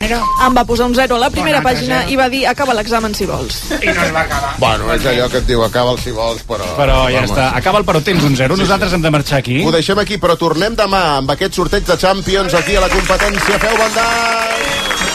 Em va posar un 0 a la primera pàgina i va dir acaba l'examen si vols. I no es va acabar. Bueno, és allò que et diu acaba el si vols, però... Però ja està, acaba el però tens un 0. Nosaltres hem de marxar aquí. Ho deixem aquí, però tornem demà amb aquest sorteig de Champions aquí a la competència. Feu bandall!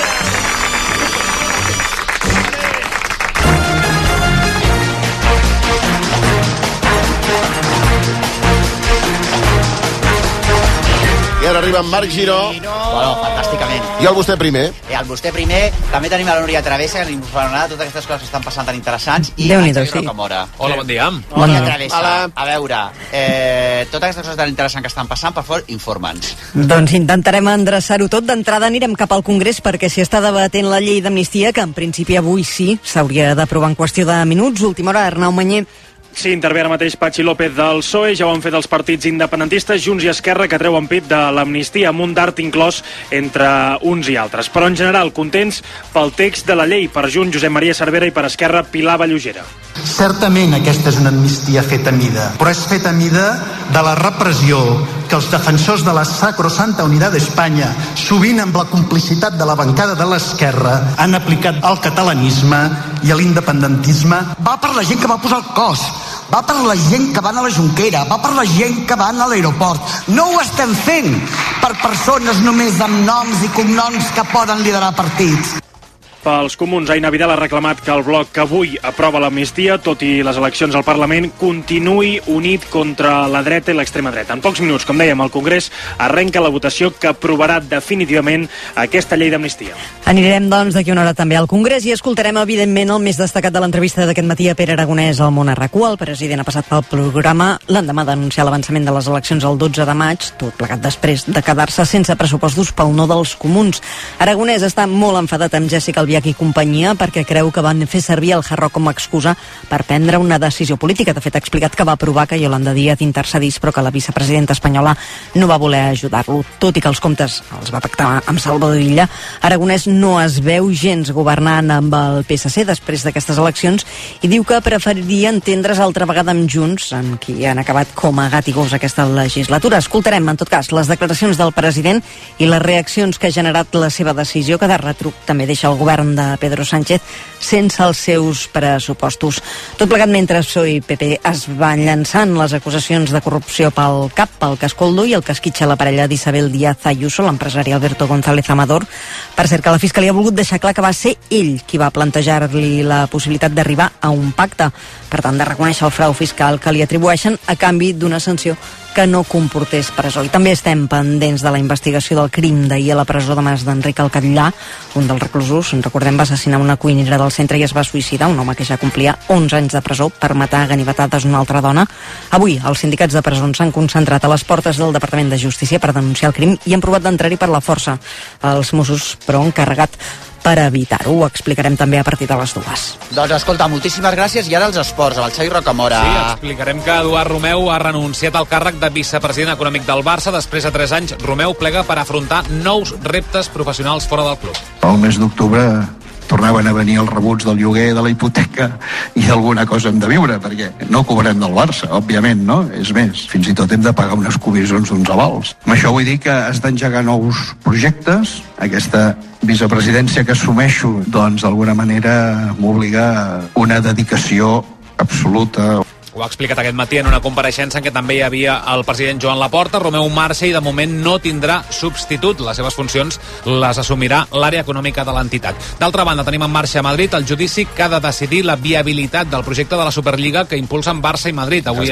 I ara arriba en Marc Giró. Bueno, fantàsticament. I el vostè primer. El vostè primer. També tenim la Núria Travessa, que ens parlarà de totes aquestes coses que estan passant tan interessants. I Déu-n'hi-do, en Xavi Rocamora. Hola, bon dia. Núria Travessa, a veure, totes aquestes coses tan interessants que estan passant, per favor, informa'ns. Doncs intentarem endreçar-ho tot. D'entrada anirem cap al Congrés perquè s'hi està debatent la llei d'amnistia, que en principi avui sí s'hauria d'aprovar en qüestió de minuts. Última hora, Arnau Manyer. Sí, intervé ara mateix Patxi López del PSOE, ja ho han fet els partits independentistes, Junts i Esquerra, que treuen pit de l'amnistia amb un dart inclòs entre uns i altres. Però en general, contents pel text de la llei, per Junts, Josep Maria Cervera, i per Esquerra, Pilar Vallugera. Certament aquesta és una amnistia feta a mida, però és feta a mida de la repressió que els defensors de la sacrosanta unitat d'Espanya, sovint amb la complicitat de la bancada de l'esquerra, han aplicat al catalanisme i a l'independentisme. Va per la gent que va posar el cos, va per la gent que va a la Jonquera, va per la gent que va a l'aeroport. No ho estem fent per persones només amb noms i cognoms que poden liderar partits. Pels comuns, Aina Vidal ha reclamat que el bloc que avui aprova l'amnistia, tot i les eleccions al Parlament, continuï unit contra la dreta i l'extrema dreta. En pocs minuts, com dèiem, el Congrés arrenca la votació que aprovarà definitivament aquesta llei d'amnistia. Anirem, doncs, d'aquí una hora també al Congrés i escoltarem, evidentment, el més destacat de l'entrevista d'aquest matí a Pere Aragonès al Món RQ. El president ha passat pel programa l'endemà d'anunciar l'avançament de les eleccions el 12 de maig, tot plegat després de quedar-se sense pressupostos pel no dels comuns. Aragonès està molt enfadat amb Jessica Albiach i companyia perquè creu que van fer servir el Hard Rock com a excusa per prendre una decisió política. De fet, ha explicat que va provar que Yolanda Díaz intercedís, però que la vicepresidenta espanyola no va voler ajudar-lo. Tot i que els comptes els va pactar amb Salvador Illa, Aragonès no es veu gens governant amb el PSC després d'aquestes eleccions i diu que preferiria entendre's altra vegada amb Junts, amb qui han acabat com a gat i gos aquesta legislatura. Escoltarem, en tot cas, les declaracions del president i les reaccions que ha generat la seva decisió, que de retruc també deixa el govern de Pedro Sánchez sense els seus pressupostos. Tot plegat mentre PSOE i PP es van llançant les acusacions de corrupció pel cap, pel cas Coldo i el que esquitxa la parella d'Isabel Díaz Ayuso, l'empresari Alberto González Amador. Per cert, que la Fiscalia ha volgut deixar clar que va ser ell qui va plantejar-li la possibilitat d'arribar a un pacte, per tant, de reconèixer el frau fiscal que li atribueixen a canvi d'una sanció que no comportés presó. I també estem pendents de la investigació del crim d'ahir a la presó de Mas d'Enric Alcatllà. Un dels reclusos, recordem, va assassinar una cuinera del centre i es va suïcidar, un home que ja complia 11 anys de presó per matar a ganivetades una altra dona. Avui, els sindicats de presons s'han concentrat a les portes del Departament de Justícia per denunciar el crim i han provat d'entrar-hi per la força. Els Mossos, però, han carregat per evitar-ho. Ho explicarem també a partir de les 2. Doncs escolta, moltíssimes gràcies. I ara els esports, amb el Xavi Rocamora. Sí, explicarem que Eduard Romeu ha renunciat al càrrec de vicepresident econòmic del Barça. Després de 3 anys, Romeu plega per afrontar nous reptes professionals fora del club. El mes d'octubre tornaven a venir els rebuts del lloguer, de la hipoteca, i alguna cosa hem de viure, perquè no cobrem del Barça, òbviament, no? És més, fins i tot hem de pagar unes comissions d'uns avals. Amb això vull dir que has d'engegar nous projectes. Aquesta vicepresidència que assumeixo, doncs, d'alguna manera m'obliga a una dedicació absoluta. Ho ha explicat aquest matí en una compareixença en què també hi havia el president Joan Laporta. Romeu marxa i de moment no tindrà substitut. Les seves funcions les assumirà l'àrea econòmica de l'entitat. D'altra banda, tenim en marxa a Madrid el judici que ha de decidir la viabilitat del projecte de la Superliga que impulsen Barça i Madrid. Avui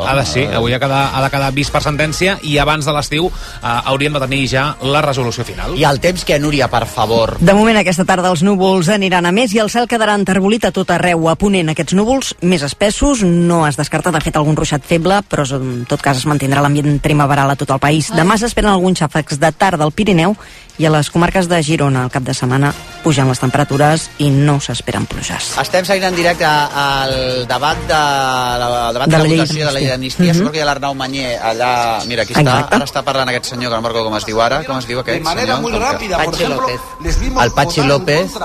avui ha de quedar vist per sentència i abans de l'estiu hauríem de tenir ja la resolució final. I el temps, que Núria, per favor? De moment, aquesta tarda els núvols aniran a més i el cel quedarà enterbolit a tot arreu. A ponent, aquests núvols més espessos, no es descarta, de fet, algun ruixat feble, però en tot cas es mantindrà l'ambient primaveral a tot el país. Demà s'esperen alguns xàfecs de tarda al Pirineu i a les comarques de Girona. Al cap de setmana pugen les temperatures i no s'esperen pluges. Estem seguint en directe al debat de la votació de la llei d'amnistia. Suposo que hi ha l'Arnau Manyer allà. Mira, aquí està. Ara està parlant aquest senyor, que no recordo com es diu ara. Com es diu aquest senyor? El Patxi López.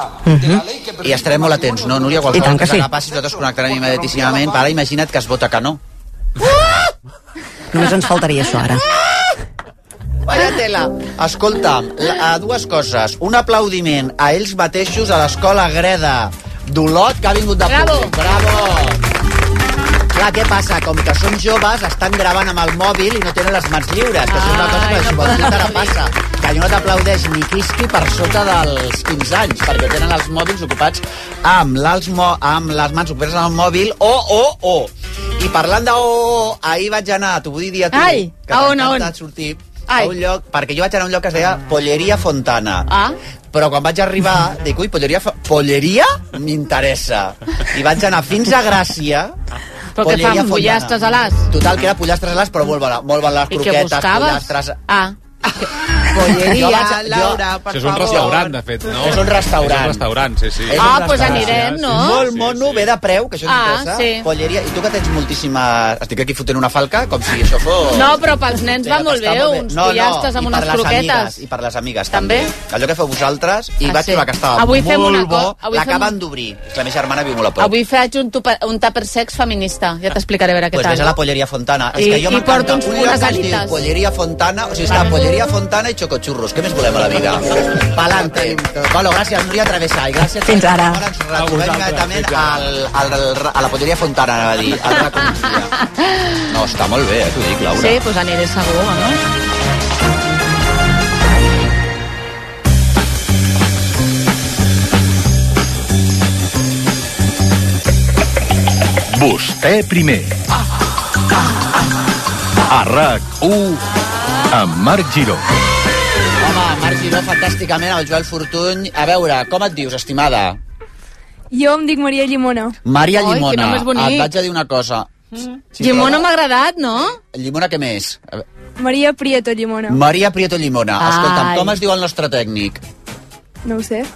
I estarem molt atents, no, Núria? Qualsevol cosa que passi, nosaltres connectarem immediatíssimament. Ara imagina't que es vota que no. Només ens faltaria això, ara. Vaya tela. Escolta'm, dues coses. Un aplaudiment a ells mateixos a l'escola Greda d'Olot, que ha vingut de públic. Bravo! Clar, què passa? Com que són joves, estan gravant amb el mòbil i no tenen les mans lliures, que és una cosa que si vols dir ara passa. Que allò no t'aplaudeix ni quisqui per sota dels 15 anys, perquè tenen els mòbils ocupats amb les mans ocupades amb el mòbil, I parlant de ahir vaig anar, t'ho vull dir a tu, que m'encanta sortir a un lloc, perquè jo vaig anar a un lloc que es deia Polleria Fontana. Però quan vaig arribar, dic, ui, polleria? M'interessa. I vaig anar fins a Gràcia. Però què fan, pollastres a l'as? Total, que era pollastres a l'as, però molt bon les croquetes, pollastres... Polleria, Laura, per favor. És un restaurant, de fet, no? És un restaurant. És un restaurant, sí. Doncs anirem, no? Molt mono, bé de preu, que això m'interessa. Sí. Polleria. I tu que tens moltíssimes... Estic aquí fotent una falca, com si això fos... No, però pels nens va molt bé, uns pollastres amb unes croquetes. I per les amigues, també. Allò que feu vosaltres, i vaig trobar que estava molt bo. L'acaben d'obrir. La meva germana viu molt a prop. Avui faig un tupper sex feminista. Ja t'explicaré a veure què tal. Pues ves a la Polleria Fontana. És que jo m'encanta un lloc que es diu Polleria Fontana, o sigui, està Polleria Fontana i xocochurros. Què més volem a la vida? Palante. Bueno, gràcies, Núria Travessa. I gràcies. Fins ara. Ens retrobem immediatament a la Polleria Fontana, anava a dir. No, està molt bé, t'ho dic, Laura. Sí, doncs aniré segur, no? Vostè primer. A RAC1 amb Marc Giró. Home, Marc Giró, fantàsticament, el Joel Fortuny. A veure, com et dius, estimada? Jo em dic Maria Llimona. Maria Llimona. Ai, que nom més bonic. Et vaig a dir una cosa. Llimona m'ha agradat, no? Llimona, què més? Maria Prieto Llimona. Maria Prieto Llimona. Escolta'm, com es diu el nostre tècnic? No ho sé.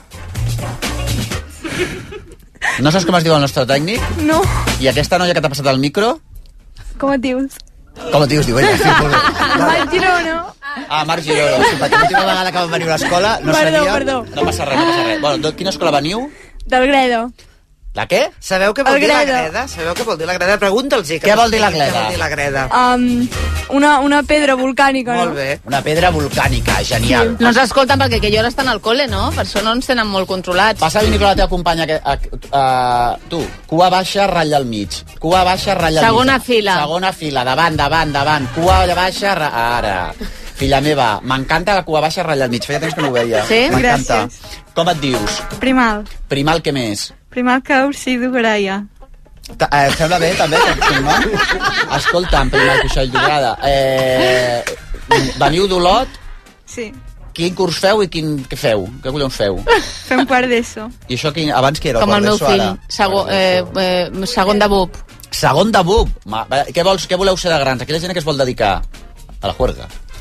No saps com es diu el nostre tècnic? No. I aquesta noia que t'ha passat el micro? Com et dius? Com et dius, diu ella? Sí, Marc Girona. Marc Girona. Sí, perquè l'última vegada que vam venir a l'escola no sabia... Perdó. No passa res. Bueno, de quina escola veniu? Del Gredo. La què? Sabeu què vol dir la greda? Sabeu què vol dir la greda? Pregunta'ls. Què vol dir la greda? Què vol dir la greda? Una pedra volcànica, no? Molt bé. Una pedra volcànica, genial. No ens escolten perquè jo ara estan al col·le, no? Per això no ens tenen molt controlats. Passa a venir la teva companya, tu, cua baixa, ratlla al mig. Cua baixa, ratlla al mig. Segona fila. Segona fila, davant. Cua baixa, ara. Filla meva, m'encanta la cua baixa, ratlla al mig. Feia temps que no ho veia. Sí? M'encanta. Gràcies. Com et dius? Primal. Primal, què més? Primal Cuixall d'Ugralla. Et sembla bé, també, no? Escolta'm, Primal Cuixall d'Ugralla. Veniu d'Olot? Sí. Quin curs feu i què feu? Què collons feu? Fem quart d'ESO. I això abans què era? Com el meu fill. Segon de BUP. Segon de BUP? Què voleu ser de grans? Aquella gent que es vol dedicar a la juerga.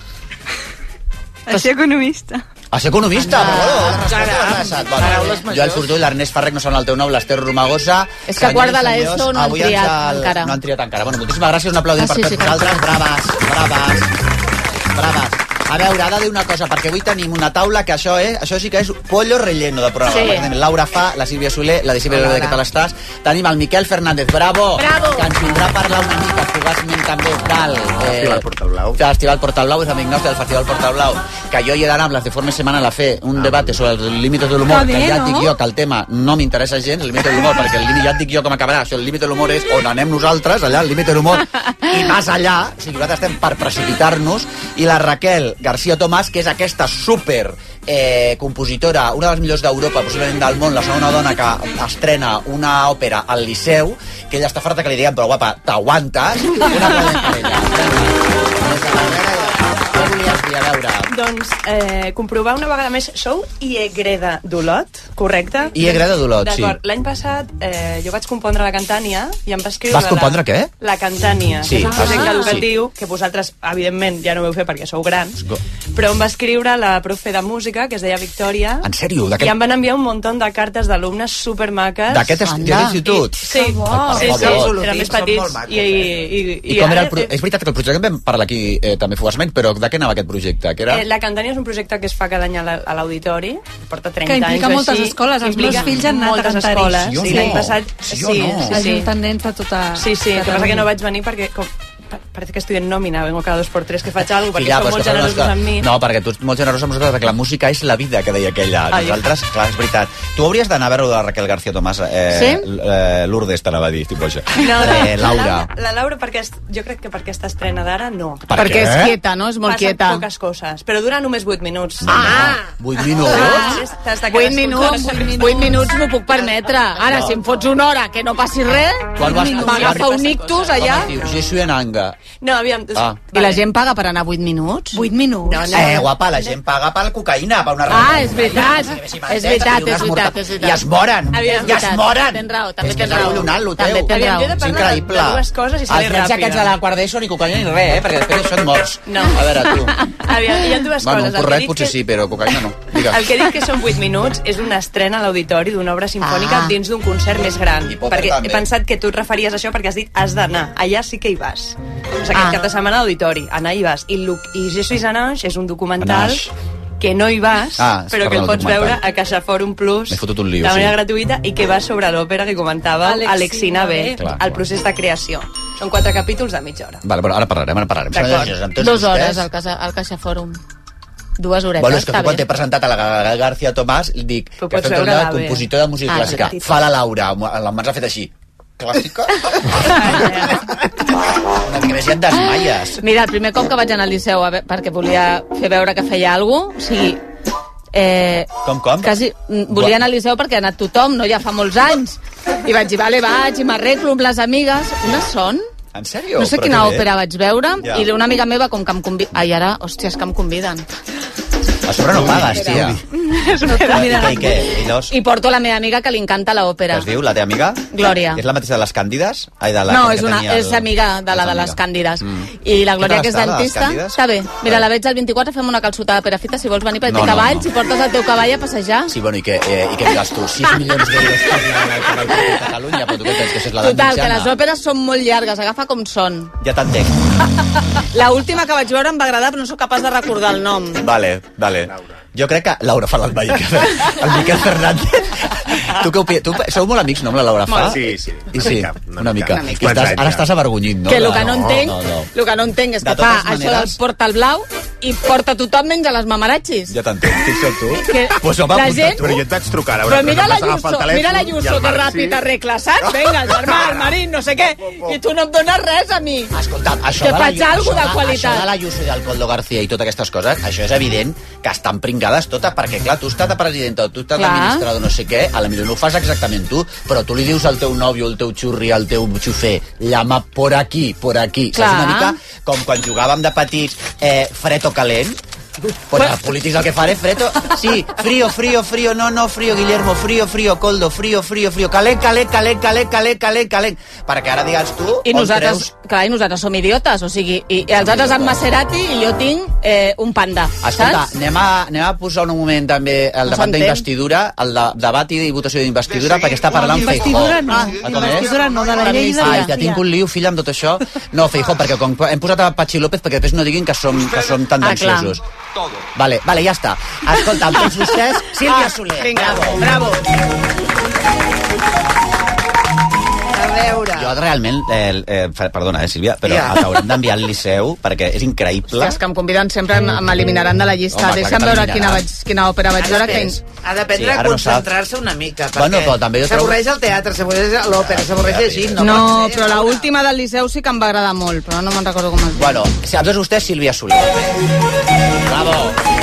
A ser economista. A ser economista, Joel Fortuny, l'Ernest Ferrer, no sona el teu nom, l'Ester Romagosa. És que quart de l'ESO no han triat encara. No han triat encara. Bueno, moltíssimes gràcies, un aplaudiment per tots vosaltres. Braves. A veure, ha de dir una cosa, perquè avui tenim una taula que això sí que és pollo relleno de programa. Sí. Laura Fa, la Sílvia Soler, la Decibel de què tal estàs. Tenim el Miquel Fernández, bravo, que ens vindrà a parlar una mica fugaçment també del Festival Portalblau, és amic nostre del Festival Portalblau, que jo hi he d'anar amb les de forma setmana a fer un debat sobre els límits de l'humor, que ja et dic jo que el tema no m'interessa gens, el límit de l'humor, perquè el límit ja et dic jo com acabarà, això, el límit de l'humor és on anem nosaltres, allà, el límit de l'humor, i més allà, o sigui, nosaltres estem per precipitar-nos, i la Raquel García Tomàs, que és aquesta super compositora, una de les millors d'Europa, possiblement del món, la segona dona que estrena una òpera al Liceu, que ella està farta que li diguem, però guapa, t'aguantes? Una cosa per ella. Què volies dir, a veure? Doncs comprovar una vegada més, sou Greda d'Olot, correcte? Greda d'Olot, sí. D'acord, l'any passat jo vaig compondre la Cantània i em va escriure... Vas compondre què? La Cantània, sí, que és un projecte educatiu que vosaltres, evidentment, ja no ho veu fer perquè sou grans, però em va escriure la profe de música, que es deia Victòria. En sèrio? I em van enviar un munt de cartes d'alumnes supermaques. D'aquest institut? Sí, eren més petits. I com era el projecte? És veritat que el projecte en vam parlar aquí també fugaçment, però de què anava aquest projecte? La Cantània és un projecte que es fa cada any a l'auditori, porta 30 anys. Que implica moltes escoles, els meus fills han anat a Cantaris. Sí, l'any passat, ajuntant nens de tota... Sí, el que passa que no vaig venir perquè parece que estoy en nòmina, vengo cada 2x3 que faig alguna cosa, perquè Filla, són pues molt que generosos amb mi. No, perquè tu ets molt generós amb nosaltres, perquè la música és la vida, que deia aquella. Nosaltres, clar, és veritat. Tu hauries d'anar a veure de Raquel García Tomàs. Lourdes t'anava a dir, estic boja. No, Laura. La Laura, jo crec que per aquesta estrena d'ara, no. Perquè és quieta, no? És molt quieta. Passen poques coses, però dura només 8 minuts. 8 minuts? 8 minuts m'ho puc permetre. Ara, si em fots una hora que no passi res, m'agafa un ictus allà. Jo soy en Anga. No, aviam... I la gent paga per anar 8 minuts? 8 minuts? Guapa, la gent paga pel cocaïna, per una és veritat. És veritat. I es moren. Tens raó, també tens raó. També tens raó. És increïble. Dues coses i seré ràpida. Els aquests de la quart d'ESO ni cocaïna ni res, perquè després són morts. No. A veure, tu. Aviam, hi ha dues coses. Un porret potser sí, però cocaïna no. El que he dit que són 8 minuts és una estrena a l'auditori d'una obra sinfònica dins d'un concert més gran. Perquè he pensat que tu et referies a això perquè has dit has d'anar. Allà sí que hi vas. O sigui, aquest cap de setmana a l'auditori. Anar hi vas. I Je suis un ange és un documental que no hi vas, però que el pots veure a CaixaForum Plus de manera gratuïta i que va sobre l'òpera que comentava Alexina B, el procés de creació. Són 4 capítols de mitja hora. Vale, però ara parlarem. 2 hores al CaixaForum. 2 horetes, bueno, és que quan t'he presentat a la García Tomàs, dic que ha fet el compositor de música clàssica. Fa la Laura, les mans ha fet així. Clàssica? Una mica més ja et desmaies. Mira, el primer cop que vaig anar al Liceu perquè volia fer veure que feia alguna cosa, o sigui... Com? Quasi, volia anar al Liceu perquè ha anat tothom, no? Ja fa molts anys. I vaig dir, vale, vaig, i m'arreglo amb les amigues. Unes són? En sèrio? No sé quina òpera vaig veure, i una amiga meva, com que em conviden... Ai, ara, hòstia, és que em conviden. A sobre no pagues, tia. I què? I porto la meva amiga que li encanta l'òpera. Què es diu, la teva amiga? Glòria. És la mateixa de les Càndides? No, és amiga de la de les Càndides. I la Glòria, que és dentista, està bé. Mira, la veig el 24, fem una calçotada a Perafita, si vols venir per cavalls, i portes el teu cavall a passejar. Sí, bueno, i què diràs tu? 6 milions d'euros per Catalunya, però tu què tens, que això és l'edat mitjana? Total, que les òperes són molt llargues, agafa com són. Ja t'entenc. L'última que vaig veure em va agradar, però no sóc capaç de recordar el nom. Vale. Jo crec que Laura fa l'Albaïc. El Miquel Fernández. Tu què opines? Sou molt amics, no, amb la Laura Fa? Sí. I sí, una mica. Ara estàs avergonyint, no? Que el que no entenc és que fa això del porta el blau i porta tothom menys a les mamaratxis. Ja t'entenc, qui sóc tu? Pues home, però jo et vaig trucar. Però mira l'Ayuso, que ràpid arregla, saps? Vinga, el germà, el marit, no sé què. I tu no em dones res a mi. Escolta, que faig alguna de qualitat. Això de l'Ayuso i del Coldo García i totes aquestes coses, això és evident que estan pringades totes, perquè clar, tu estàs de presidenta o tu estàs d'administrador, no sé què, a la millor no ho fas exactament tu, però tu li dius al teu nòvio, al teu xurri, al teu xofer, llama por aquí. Saps una mica com quan jugàvem de petits fred o calent? Pues els polítics el que fan és fred. Sí, frío, no, frío, Guillermo, frío, Coldo, frío, calent. Perquè ara digues tu... I nosaltres som idiotes, o sigui, i els altres amb Maserati i jo tinc un panda, escolta, anem a posar un moment també el debat d'investidura, el debat i votació d'investidura, perquè està parlant Feijóo. Investidura no, de la llei de Ai, ja tinc un lío, filla, amb tot això. No, Feijóo, perquè com hem posat a Patxi López perquè després no diguin que som tendenciosos. Vale, ja està. Escolta, amb tots vostès, Sílvia Soler. Vinga, bravo. A veure... Jo realment, perdona, Sílvia, però t'haurem d'enviar al Liceu perquè és increïble. És que em conviden sempre, m'eliminaran de la llista. Deixa'm veure quina òpera vaig veure. Ha d'aprendre a concentrar-se una mica, perquè s'avorreix el teatre, s'avoreix l'òpera, s'avoreix llegint. No, però l'última del Liceu sí que em va agradar molt, però no me'n recordo com es diu. Bueno, si amb tots vostès, Sílvia Soler. Bravo!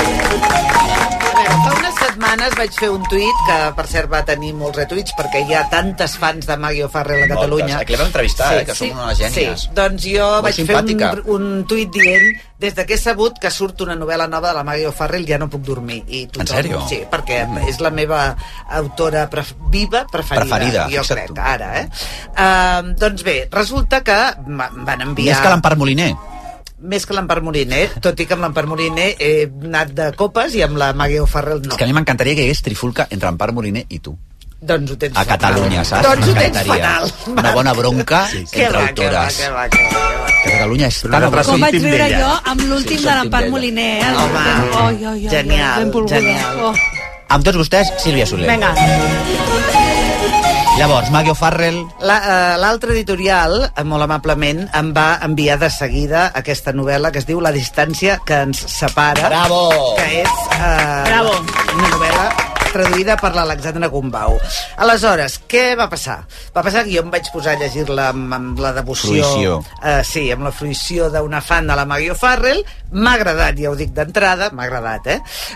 Fa unes setmanes vaig fer un tuit que, per cert, va tenir molts retuits perquè hi ha tantes fans de Maggie O'Farrell a Catalunya. Aquí l'hem entrevistat, que som unes gènies. Sí, doncs jo vaig fer un tuit dient des que he sabut que surt una novel·la nova de la Maggie O'Farrell ja no puc dormir. En sèrio? Sí, perquè és la meva autora viva preferida, jo crec, ara, doncs bé, resulta que van enviar... Més que l'Empar Moliner. Més que l'Empar Moliner, tot i que amb l'Empar Moliner he anat de copes i amb la Maggie O'Farrell no. És que a mi m'encantaria que hi hagués trifulca entre Empar Moliner i tu. Doncs ho tens a Catalunya, saps? Doncs ho tens fatal. Una bona bronca entre autores. Que Catalunya és tan... Com vaig viure jo amb l'últim de l'Empar Moliner. Home, genial. Amb tots vostès, Sílvia Soler. Vinga. Llavors, Maggie O'Farrell... L'altre editorial, molt amablement, em va enviar de seguida aquesta novel·la que es diu La distància que ens separa. Bravo! Que és una novel·la traduïda per l'Alexandra Gumbau. Aleshores, què va passar? Va passar que jo em vaig posar a llegir-la amb la devoció... sí, amb la fruïció d'una fan de la Maggie O'Farrell. M'ha agradat, ja ho dic d'entrada, m'ha agradat,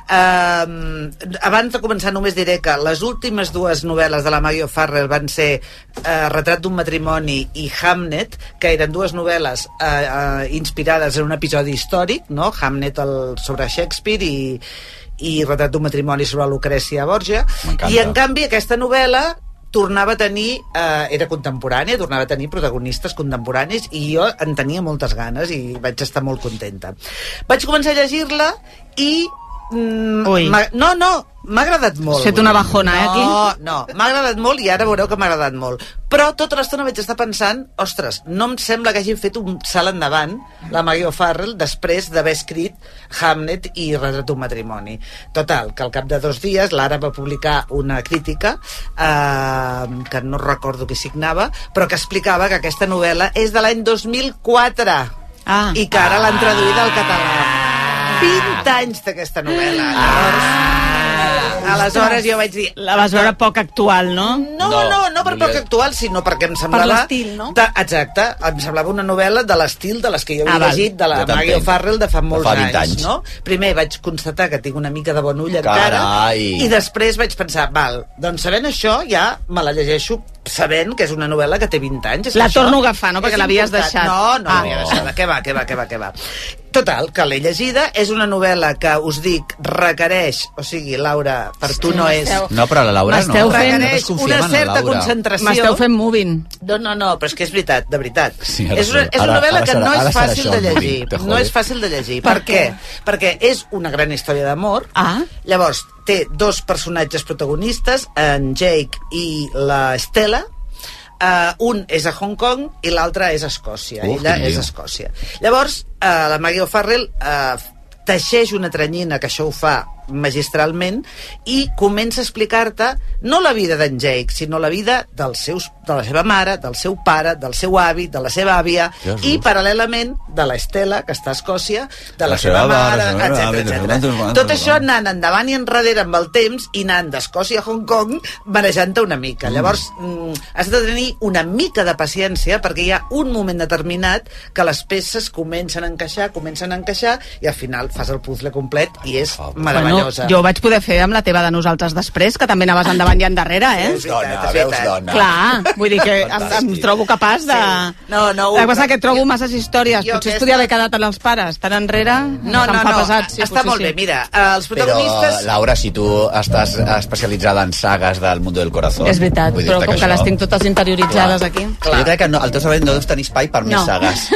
abans de començar només diré que les últimes dues novel·les de la Maggie O'Farrell van ser Retrat d'un matrimoni i Hamnet, que eren dues novel·les inspirades en un episodi històric, no? Hamnet sobre Shakespeare i Retrat d'un matrimoni sobre Lucrècia Borgia, i en canvi aquesta novel·la tornava a tenir, era contemporània, tornava a tenir protagonistes contemporanis, i jo en tenia moltes ganes i vaig estar molt contenta. Vaig començar a llegir-la i... m'ha agradat molt. Set una bajona, aquí? No, m'ha agradat molt i ara veureu que m'ha agradat molt. Però tota l'estona vaig estar pensant, ostres, no em sembla que hagin fet un salt endavant la Maggie O'Farrell després d'haver escrit Hamnet i Retrat d'un matrimoni. Total, que al cap de 2 dies Lara va publicar una crítica que no recordo qui signava, però que explicava que aquesta novel·la és de l'any 2004 i que ara l'han traduïda al català. 20 anys d'aquesta novel·la. Aleshores jo vaig dir... La vas veure poc actual, no? No per poc actual, sinó perquè em semblava... Per l'estil, no? Exacte, em semblava una novel·la de l'estil de les que jo havia llegit, de la Maggie O'Farrell de fa molts anys, no? Primer vaig constatar que tinc una mica de bon ull encara, i després vaig pensar, doncs sabent això ja me la llegeixo sabent que és una novel·la que té 20 anys. La torno a agafar, no? Perquè l'havies deixat. No l'havia deixat. Què va. Total, que l'he llegida. És una novel·la que, us dic, requereix... O sigui, Laura, per tu no és... No, però la Laura no. Requereix una certa concentració. M'esteu fent moving. No, però és que és veritat, de veritat. És una novel·la que no és fàcil de llegir. No és fàcil de llegir. Per què? Perquè és una gran història d'amor. Llavors, té 2 personatges protagonistes, en Jake i la Stella. Un és a Hong Kong i l'altre és a Escòcia. Ella és a Escòcia. Llavors, la Maggie O'Farrell teixeix una tranyina, que això ho fa magistralment, i comença a explicar-te no la vida d'en Jake, sinó la vida de la seva mare, del seu pare, del seu avi, de la seva àvia, i paral·lelament de la Estela, que està a Escòcia, de la seva mare, etc. Tot això anant endavant i enrere amb el temps i anant d'Escòcia a Hong Kong manejant-te una mica. Llavors has de tenir una mica de paciència, perquè hi ha un moment determinat que les peces comencen a encaixar i al final fas el puzzle complet i és meravellosa. Jo ho vaig poder fer amb la teva de Nosaltres després, que també anaves endavant i endarrere, Veus dona. Clar, vull dir que em trobo capaç de... El que passa que trobo masses històries. Potser es podia haver quedat en els pares. Tan enrere se'm fa pesat. Està molt bé, mira, els protagonistes... Però, Laura, si tu estàs especialitzada en sagues del Mundo del Corazón... És veritat, però com que les tinc totes interioritzades aquí... Jo crec que el teu cervell no deus tenir espai per més sagues.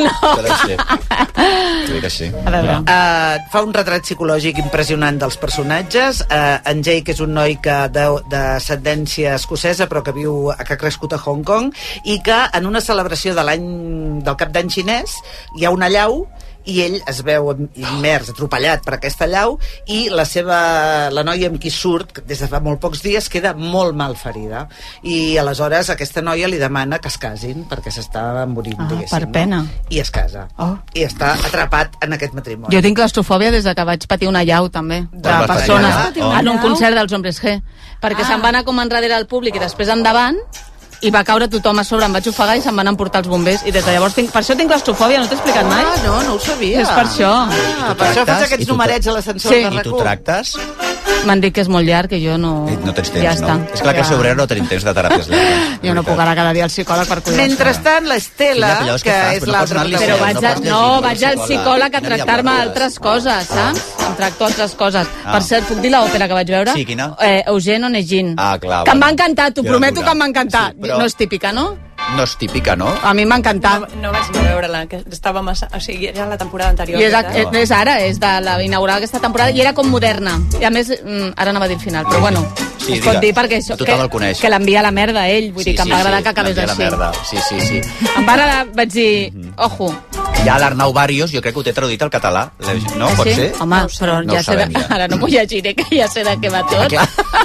Crec que sí. Fa un retrat psicològic impressionant dels personatges. En Jake és un noi d'ascendència escocesa però que ha crescut a Hong Kong i que en una celebració del cap d'any xinès hi ha una allau i ell es veu immers, atropellat per aquesta allau, i la noia amb qui surt des de fa molt pocs dies queda molt mal ferida, i aleshores aquesta noia li demana que es casin perquè s'està morint, diguéssim. Per pena. I es casa. I està atrapat en aquest matrimoni. Jo tinc claustrofòbia des que vaig patir una allau també, de persones en un concert dels Hombres G, perquè se'n va anar com enrere al públic i després endavant i va caure tothom a sobre, em vaig ofegar i se'm van emportar els bombers, i des de llavors per això tinc claustrofòbia. No t'he explicat mai? No ho sabia. És per això. Per això fas aquests numerets a l'ascensor de RAC1. I tu tractes? M'han dit que és molt llarg, que jo no... No tens temps, no? És clar que a Obrero no tenim temps de teràpies llargues. Jo no puc anar cada dia al psicòleg per cuidar-se. Mentrestant, l'Estela, que és l'altra... Però vaig al psicòleg a tractar-me altres coses, saps? Em tracto altres coses. Per cert, puc dir l'òpera que vaig veure? Sí, quina? Eugène Onegin. Clar. Que em va encantar, t'ho prometo que em va encantar. No és típica, no? No és típica, no? A mi m'ha encantat. No vaig veure-la, que estava massa... O sigui, era la temporada anterior. I és ara, és de la inaugural aquesta temporada, i era com moderna. I a més, ara anava a dir el final, però bueno, es pot dir perquè això, que l'envia a la merda ell, vull dir que em va agradar que acabés així. Sí. Em va agradar, vaig dir, ojo, Ja l'Arnau Barrios, jo crec que ho té traduït al català. No? Pot ser? Home, però No ho ja sé... sabem, ja. Ara no m'ho llegiré, que ja sé de què va tot.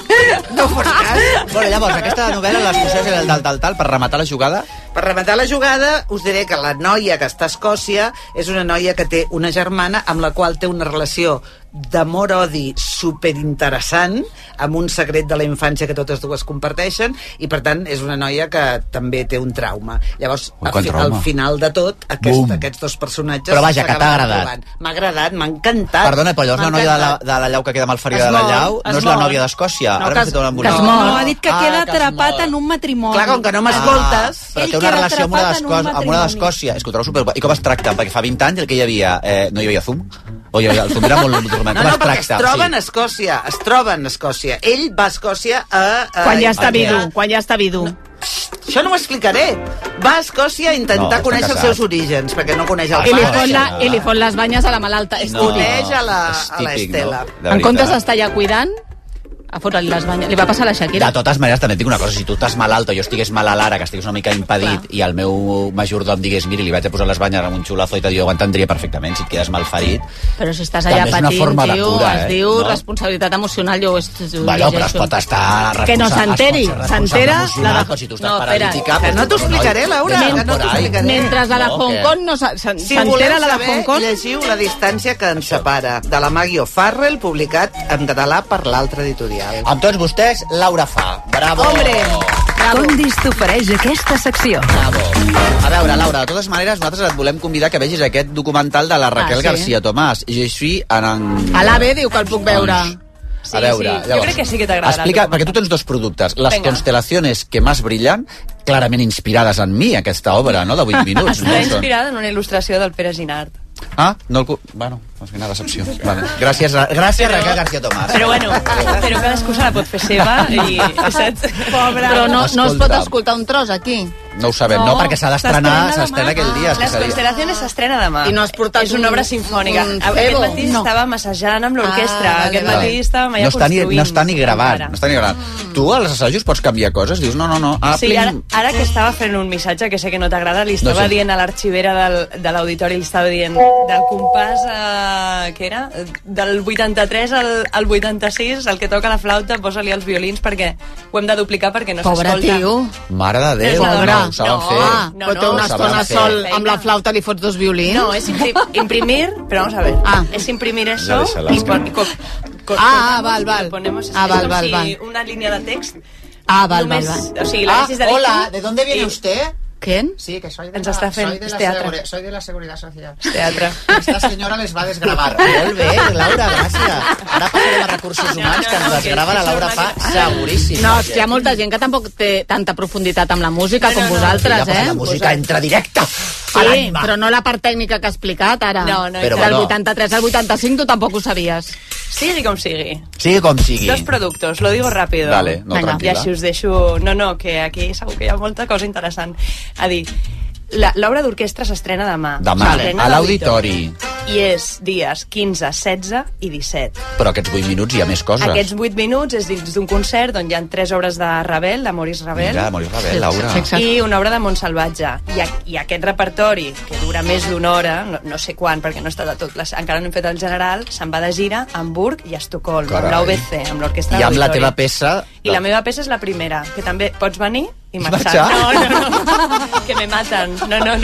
No fos cas. Bueno, llavors, aquesta novel·la, l'escocès era el tal, per rematar la jugada... Per rematar la jugada, us diré que la noia que està a Escòcia és una noia que té una germana amb la qual té una relació d'amor-odi superinteressant, amb un secret de la infància que totes dues comparteixen, i per tant és una noia que també té un trauma. Llavors, al final de tot, aquests dos personatges... Però vaja, que t'ha agradat. M'ha agradat, m'ha encantat. Perdona, però llavors la noia de la llau que queda malferida de la llau no és la nòvia d'Escòcia. No, ha dit que queda atrapat en un matrimoni. Clar, com que no m'escoltes... Però té una relació amb una d'Escòcia. És que ho trobo super... I com es tracta? Perquè fa 20 anys el que hi havia... no hi havia Zoom? O el Zoom era molt dorment. No, perquè es troben a Escòcia. Es troben a Escòcia. Ell va a Escòcia a... Quan ja està vidu. Això no ho explicaré. Va a Escòcia a intentar conèixer els seus orígens, perquè no coneix el pare. I li fot les banyes a la malalta. Coneix a l'Estela. En comptes d'estar allà cuidant, a fotre'l les banyes. Li va passar a la Shakira. De totes maneres, també et dic una cosa, si tu estàs malalt o jo estigués malalt ara, que estigués una mica impedit, i el meu majordom digués, miri, li vaig a posar les banyes amb un xulazo i jo ho entendria perfectament, si et quedes malferit. Però si estàs allà patint, tio, es diu responsabilitat emocional, jo ho bueno, però es pot estar... Que no s'enteri, s'entera... Però si tu estàs paralítica... Que no t'ho explicaré, Laura, que no t'ho explicaré. Mentre a la Hong Kong no s'entera la de Hong Kong... Llegiu La distància que ens separa, de la Maggie O'Farrell, publicat en català per l'altre editorial. Amb tots vostès, Laura Fa. Bravo! Hombre! Condis t'ofereix aquesta secció. Bravo. A veure, Laura, de totes maneres, nosaltres et volem convidar que vegis aquest documental de la Raquel García Tomàs. Je suis en... A l'AVE diu que el puc veure. Sí, a veure, llavors, jo crec que sí que t'agradarà. Explica, perquè tu tens dos productes. Les constelaciones que más brillan, clarament inspirades en mi, aquesta obra, no?, de 8 minuts. Està inspirada en una il·lustració del Pere Ginart. Ah, no el... Bueno, quina decepció. Vale. Gràcies, Raquel García Tomàs. Però bueno, però cadascú se la pot fer seva i... Saps? Pobre. Però no es pot escoltar un tros aquí. No ho sabem, no, perquè s'ha d'estrenar, s'estrena aquell dia. Les Constelaciones s'estrena demà. I no has portat és una obra sinfònica. Aquest matí estava massatjant amb l'orquestra. Aquest matí estàvem allà construint. No està ni gravant. Tu als assajos pots canviar coses? Dius, no. Sí, ara que estava fent un missatge que sé que no t'agrada, li estava dient a l'arxivera de l'auditori, li estava dient del compàs, què era? Del 83 al 86, el que toca la flauta, posa-li els violins perquè ho hem de duplicar perquè no s'escolta. Pobre tio. Mare de Déu. Ho saben fer. Però té una estona sol amb la flauta, li fots 2 violins. No, és imprimir, pero vamos a ver, es imprimir eso y val. Ponemos una línea de text. Val. O sigui, hola, ¿de dónde viene usted? ¿Quién? Sí, que soy de la Seguridad Social. Teatre. Esta señora les va a desgravar. Molt bé, Laura, gràcies. Ara passarem a Recursos Humans, que ens desgrava la Laura Fa, seguríssim. No, hi ha molta gent que tampoc té tanta profunditat amb la música com vosaltres, La música entra directa. Sí, però no la part tècnica que ha explicat ara. No. Del 83 al 85 tu tampoc ho sabies. Sigui com sigui. Sigui com sigui. Dos productos, lo digo rápido. Dale, no, tranquil·la. I així us deixo... No, que aquí segur que hi ha molta cosa interessant a dir. L'obra d'orquestra s'estrena demà. Demà, a l'auditori. I és dies 15, 16 i 17. Però aquests 8 minuts hi ha més coses. Aquests 8 minuts és dins d'un concert on hi ha 3 obres de Ravel, de Maurice Ravel. Mira, Maurice Ravel, Laura. I una obra de Montsalvatge. I aquest repertori, que dura més d'una hora, no sé quan, perquè no està de tot, encara no hem fet el general, se'n va de gira a Hamburg i a Estocolm, amb l'AUBC, amb l'orquestra I amb la teva peça... I la meva peça és la primera, que també pots venir i marxar. No, que me maten.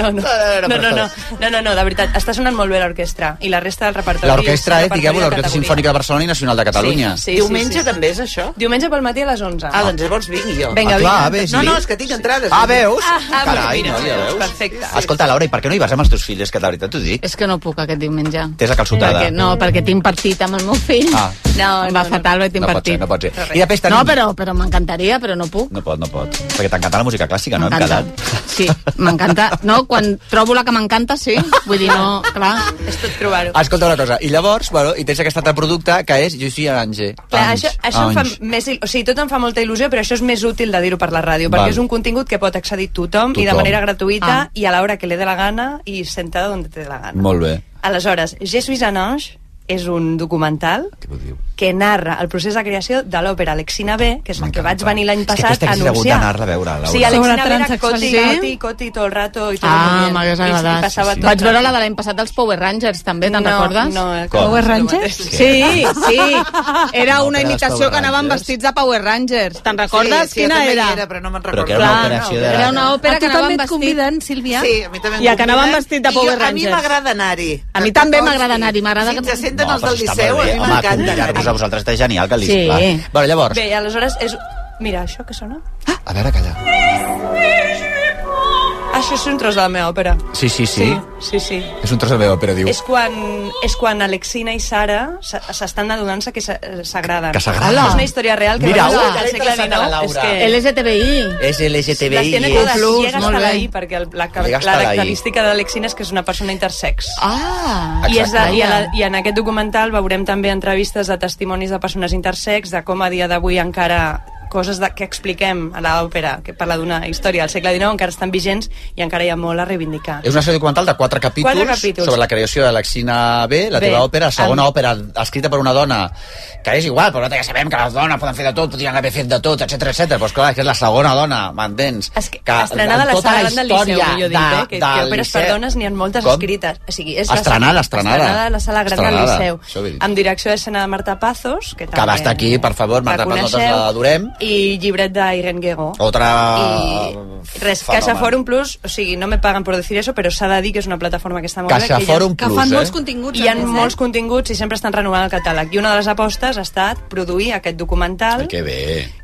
No, de veritat, està sonant molt bé l'orquestra i la resta del repertori. L'orquestra és, diguem-ho, l'Orquestra Sinfònica de Barcelona i Nacional de Catalunya. Sí. Diumenge també és això? Diumenge pel matí a les 11. Doncs llavors vinc jo. Vinga, No, és que tinc entrades. Veus? Carai, no, ja veus. Perfecte. Escolta, Laura, i per què no hi vas amb els teus fills? És que de veritat t'ho dic. És que no puc aquest diumenge. T'és a calçotada. Perquè tinc partit amb el meu fill. Em va fatal, tinc partit. No pot ser. I després tenim... No, però m'encantaria, però no puc. No pot. Perquè t'encanta la música clàssica, no? Hem quedat. Sí, m'encanta. No, quan trobo la que m'encanta, sí. Vull dir, no, clar. És tot trobar-ho. Escolta una cosa. I llavors, i tens aquest altre producte que és Je suis Ange. Clar, això em fa més... O sigui, tot em fa molta il·lusió, però això és més útil de dir-ho per la ràdio, perquè és un contingut que pot accedir tothom i de manera gratuïta i a l'hora que li dé la gana i sentada on té la gana. Molt bé. Aleshores, Je suis un ange és un documental que narra el procés de creació de l'òpera Alexina B, que és la que vaig venir l'any passat a aquesta hagués hagut anunciar. d'anar-la a veure, Laura. Sí, Alexina B era transexualitat. Coti todo el rato. I tot m'hagués agradat. Vaig veure la de l'any passat dels Power Rangers, també, te'n recordes? No, Power Rangers? Sí. Era una Òpera dels imitació Power que anaven Rangers. vestits de Power Rangers. Te'n recordes? Sí, Quina jo també era? hi era, però no me'n Però recordo. que era una operació de... Era una òpera que anaven et vestit... conviden, Sílvia? Sí, a mi també I que anaven vestit de Power A mi Rangers. m'agrada anar-hi. A mi també m'agrada anar-hi, m'agrada Si que... ens senten els però del està Liceu, molt a bé. mi Home, m'encanta. convidar-vos a vosaltres està genial, que el Sí. Clar. Bueno, llavors, Bé, i aleshores és... Mira, això que sona? a veure, calla. Això és un tros de la meva òpera. Sí. Sí. És un tros de meva òpera, diu. És quan Alexina i Sara s'estan adonant-se que s'agraden. Que s'agraden. És una història real que Mira, va ui, passar al segle interessant a la XIX. És Laura. que LGTBI. És LGTBI. les tiene és- todas. Llega molt hasta bé. ahí, perquè la Llega hasta ahí. característica d'Alexina és que és una persona intersex. Ah, I en aquest documental veurem també entrevistes de testimonis de persones intersex, de com a dia d'avui encara coses que expliquem a l'òpera, que parla d'una història del segle XIX, encara estan vigents i encara hi ha molt a reivindicar. És una sèrie documental de 4 capítols sobre la creació de l'Alexina B, la teva òpera, segona òpera escrita per una dona, que és igual, però ja sabem que les dones poden fer de tot, podrien haver fet de tot, etc. Però clar, que és la segona dona, m'entens? Estrenada a la sala gran del Liceu, millor dit, que òperes per dones n'hi ha moltes escrites. O sigui, és estrenada a la sala gran del Liceu, això vull dir. amb direcció d'escena de Marta Pazos, que va estar aquí, per favor, Marta Pazos, nosaltres l'adorem. i llibret d'Irene Guego. Otra... I res, Caixa Forum Plus, o sigui, no me pagan por decir eso, però s'ha de dir que és una plataforma que està molt Caixa bé. Forum Plus, que fan molts continguts. Hi ha molts continguts i sempre estan renovant el catàleg. I una de les apostes ha estat produir aquest documental Que bé.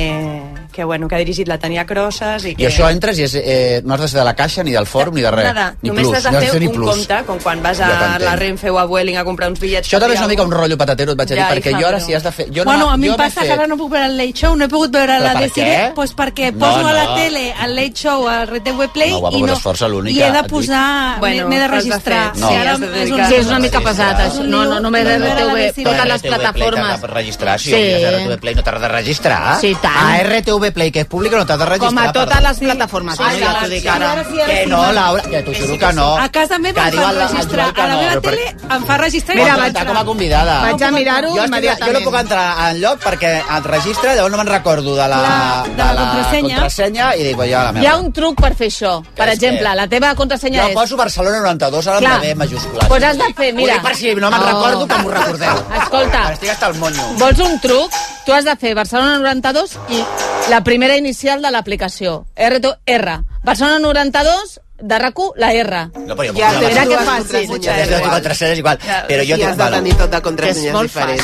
que ha dirigit la Tania Crosas I això entres i no has de ser de la Caixa, ni del Fòrum, ni de res. Nada, Ni només plus, has de no has fer fer ni un plus. compte, com quan vas a Ja t'entenc. la Renfe o a Vueling a comprar uns bitllets. Això també és una mica un rotllo patatero, et vaig a dir, Ja, perquè hija, jo ara però- si has de fer... Bueno, a mi em passa que ara no puc veure el Late Show, no he pogut veure Però la per Desiree, què? pues perquè No, poso a la no. tele el Late Show a RTV Play No, guapa, i però no, és força l'única, i he de et dic. posar, Bueno, m'he de t'has de registrar. fer. No. Sí, ara has de és dedicar- Sí, és una mica pesat, això. No, només No, no, RTV, no, totes les RTV Play plataformes. t'has de registrar, si Sí. a RTV Play no t'has de registrar. Sí, tant. A RTV Play, que és pública, no t'has de registrar. Com a totes perdó. les plataformes. Sí, Ja sí, t'ho dic ara. Que no, Laura, que t'ho juro que no. A casa meva Que em diu fan el registrar, Joel que a la no. meva Però per- tele em fa registrar Mira, i vaig Està com a convidada. Vaig a mirar-ho Jo no puc entrar en lloc perquè et registra, llavors no me'n recordo de la contrasenya i dic, ja la Hi ha meva. un truc per fer això. Per és exemple, què? la teva contrasenya Jo és... poso Barcelona 92, ara Clar. amb la B majúscula. Pues has de fer, mira. Ho dic per si no me'n recordo, que m'ho recordeu. Escolta. Estic hasta el monyo. Vols un truc? Tu has de fer Barcelona 92 i la primera inicial de l'aplicació. R. Barcelona 92, de RAC1, la R. No, però jo Ja, puc mira anar- que fàcil. Ja, des de contrasenyes igual. Però jo I has de tenir tot de contrasenyes diferents.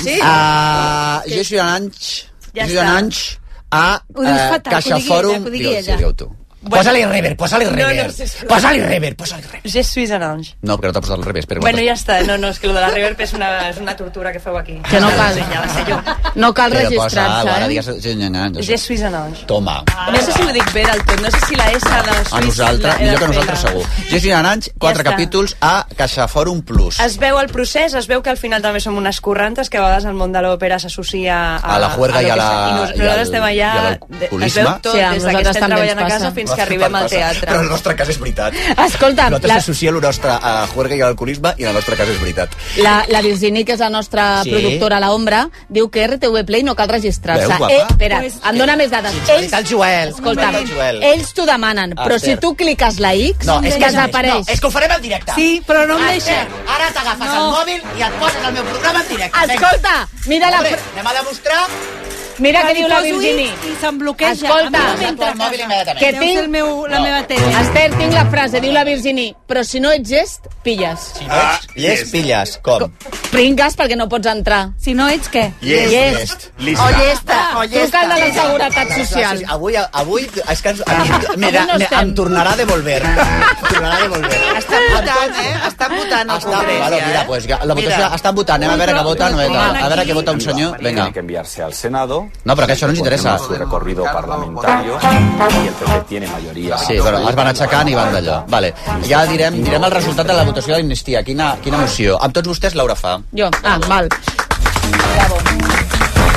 Jo soy un anys... Ja Jo soy un està. anys a Ho dius fatal, Caixa que ho digui ella, Fòrum... que ho digui Digue-ho, ella. digue-ho tu. Posa-li reverb, posa-li reverb. sisplau. Posa-li reverb, posa-li reverb. Je suis un ange. No, perquè no t'ha posat el revés. Però Bueno, ja està. No, és que el de la reverb és una tortura que feu aquí. Que no cal. Sí, ja la sé jo. No cal Però posa, registrar-se, ara eh? digues... Je suis un ange. Toma. No sé si ho dic bé del tot, no sé si la S de A nosaltres, millor que nosaltres segur. Jo soy un anys, 4 està. capítols a Caixa Fòrum Plus. Es veu el procés, es veu que al final també som unes corrantes, que a vegades el món de l'òpera s'associa A la juerga lo i a que la- sea. I nosaltres estem allà, i a es l'alcoholisme. veu tot, Sí, a des de que nosaltres estem també treballant a ens casa passa. fins que arribem al teatre. Però en el nostre cas és veritat. Escolta, Nosaltres s'associa el nostre a juerga i a l'alcoholisme i en el nostre cas és veritat. la Virginie, que és la nostra Sí. productora a l'Ombra, diu que RTV Play no cal registrar-se. Veu, guapa? Espera, Pues, em dona més dades. Ens ho ha dit el Joel. Escolta, Ens ho ha dit el Joel. ells t'ho demanen, però Esther. si tu cliques la X, No, és que desapareix. No, és que ho farem en directe. Sí, però no em deixa. Ara t'agafes el mòbil i et poses al meu programa en directe. Escolta, mira la... Hombre, anem a demostrar... Mira què li diu la poso Virginie. X i se'm bloqueja. Escolta, A mi no m'entra el mòbil immediatament. que Deu ser tinc... la meva tele. Esther, tinc la frase, diu la Virginie, però si no ets gest, pilles. Si no ets llest, pilles. Com? Pringues perquè no pots entrar. Si no ets, què? Llest. Oye, esta. Truca al de la Seguretat Social. Avui és que no estem. em tornarà a devolver. Em tornarà a devolver. Estan votant, Estan votant al Congrés, Vale, mira, pues, la votació estan votant. Anem a veure què vota Noeta. A veure què vota un senyor. Vinga. Tiene que enviarse al Senado. No, però que això no ens interessa. Su recorrido parlamentario y el PP tiene mayoría. Sí, però es van aixecant i van d'allò. Vale. Ja direm el resultat de la votació de l'amnistia. Quina moció? Amb tots vostès, Laura fa. Jo. Ah, val.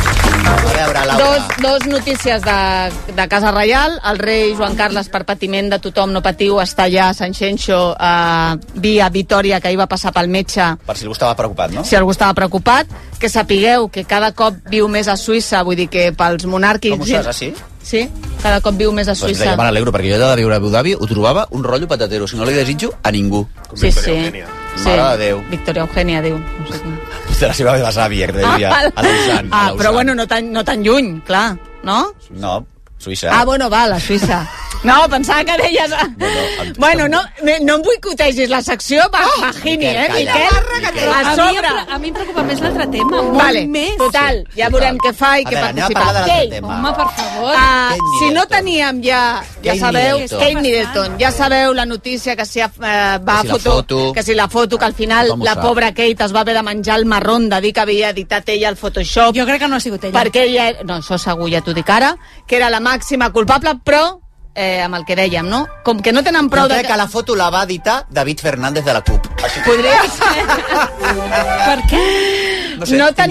Dos notícies de Casa Reial. El rei Joan Carles, per patiment de tothom, no patiu, està allà a Sant Xenxo, via Vitòria, que ahir va passar pel metge. Per si algú estava preocupat, no? Si algú estava preocupat. Que sapigueu que cada cop viu més a Suïssa, vull dir que pels monàrquics... Com ho saps, sí? Sí, cada cop viu més a Suïssa. Pues me n'alegro, perquè jo de viure a Abu Dhabi ho trobava un rotllo patatero. Si no li desitjo a ningú. Sí. Mare de Déu. Victoria Eugènia, diu. No sé de la seva besàvia, que deia a Lausanne. Però bueno, no tan lluny, clar, no? No, Suïssa. Bueno, va, la Suïssa. No, pensava que deies... Bueno, no em boicotegis la secció, Magini, Miquel? A sobre. A mi em preocupa més l'altre tema, molt més. Total, ja veurem què fa i què participa. Home, per favor. Si no teníem ja sabeu, Kate Middleton, ja sabeu la notícia que si va foto, que si la foto, que al final la pobra Kate es va haver de menjar el marrón de dir que havia editat ella el Photoshop. Jo crec que no ha sigut ella. Perquè ella, no, això segur, ja t'ho dic ara, que era la màxima culpable, però amb el que dèiem, no? Com que no tenen prou... Jo crec que la foto la va editar David Fernández de la CUP. Podria ser. Per què? No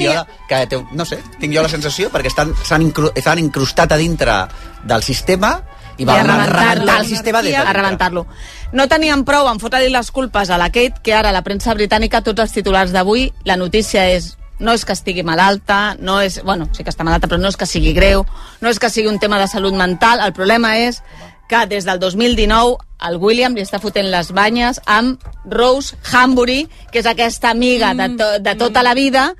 sé, no sé, tinc jo la sensació, perquè s'han incrustat a dintre del sistema i van rebentar el sistema des de dintre. A rebentar-lo. No tenien prou en fotre-li les culpes a la Kate, que ara la premsa britànica, tots els titulars d'avui, la notícia és: no és que estigui malalta, no és... Bueno, sí que està malalta, però no és que sigui greu, no és que sigui un tema de salut mental. El problema és que des del 2019 el William li està fotent les banyes amb Rose Hambury, que és aquesta amiga de tota la vida,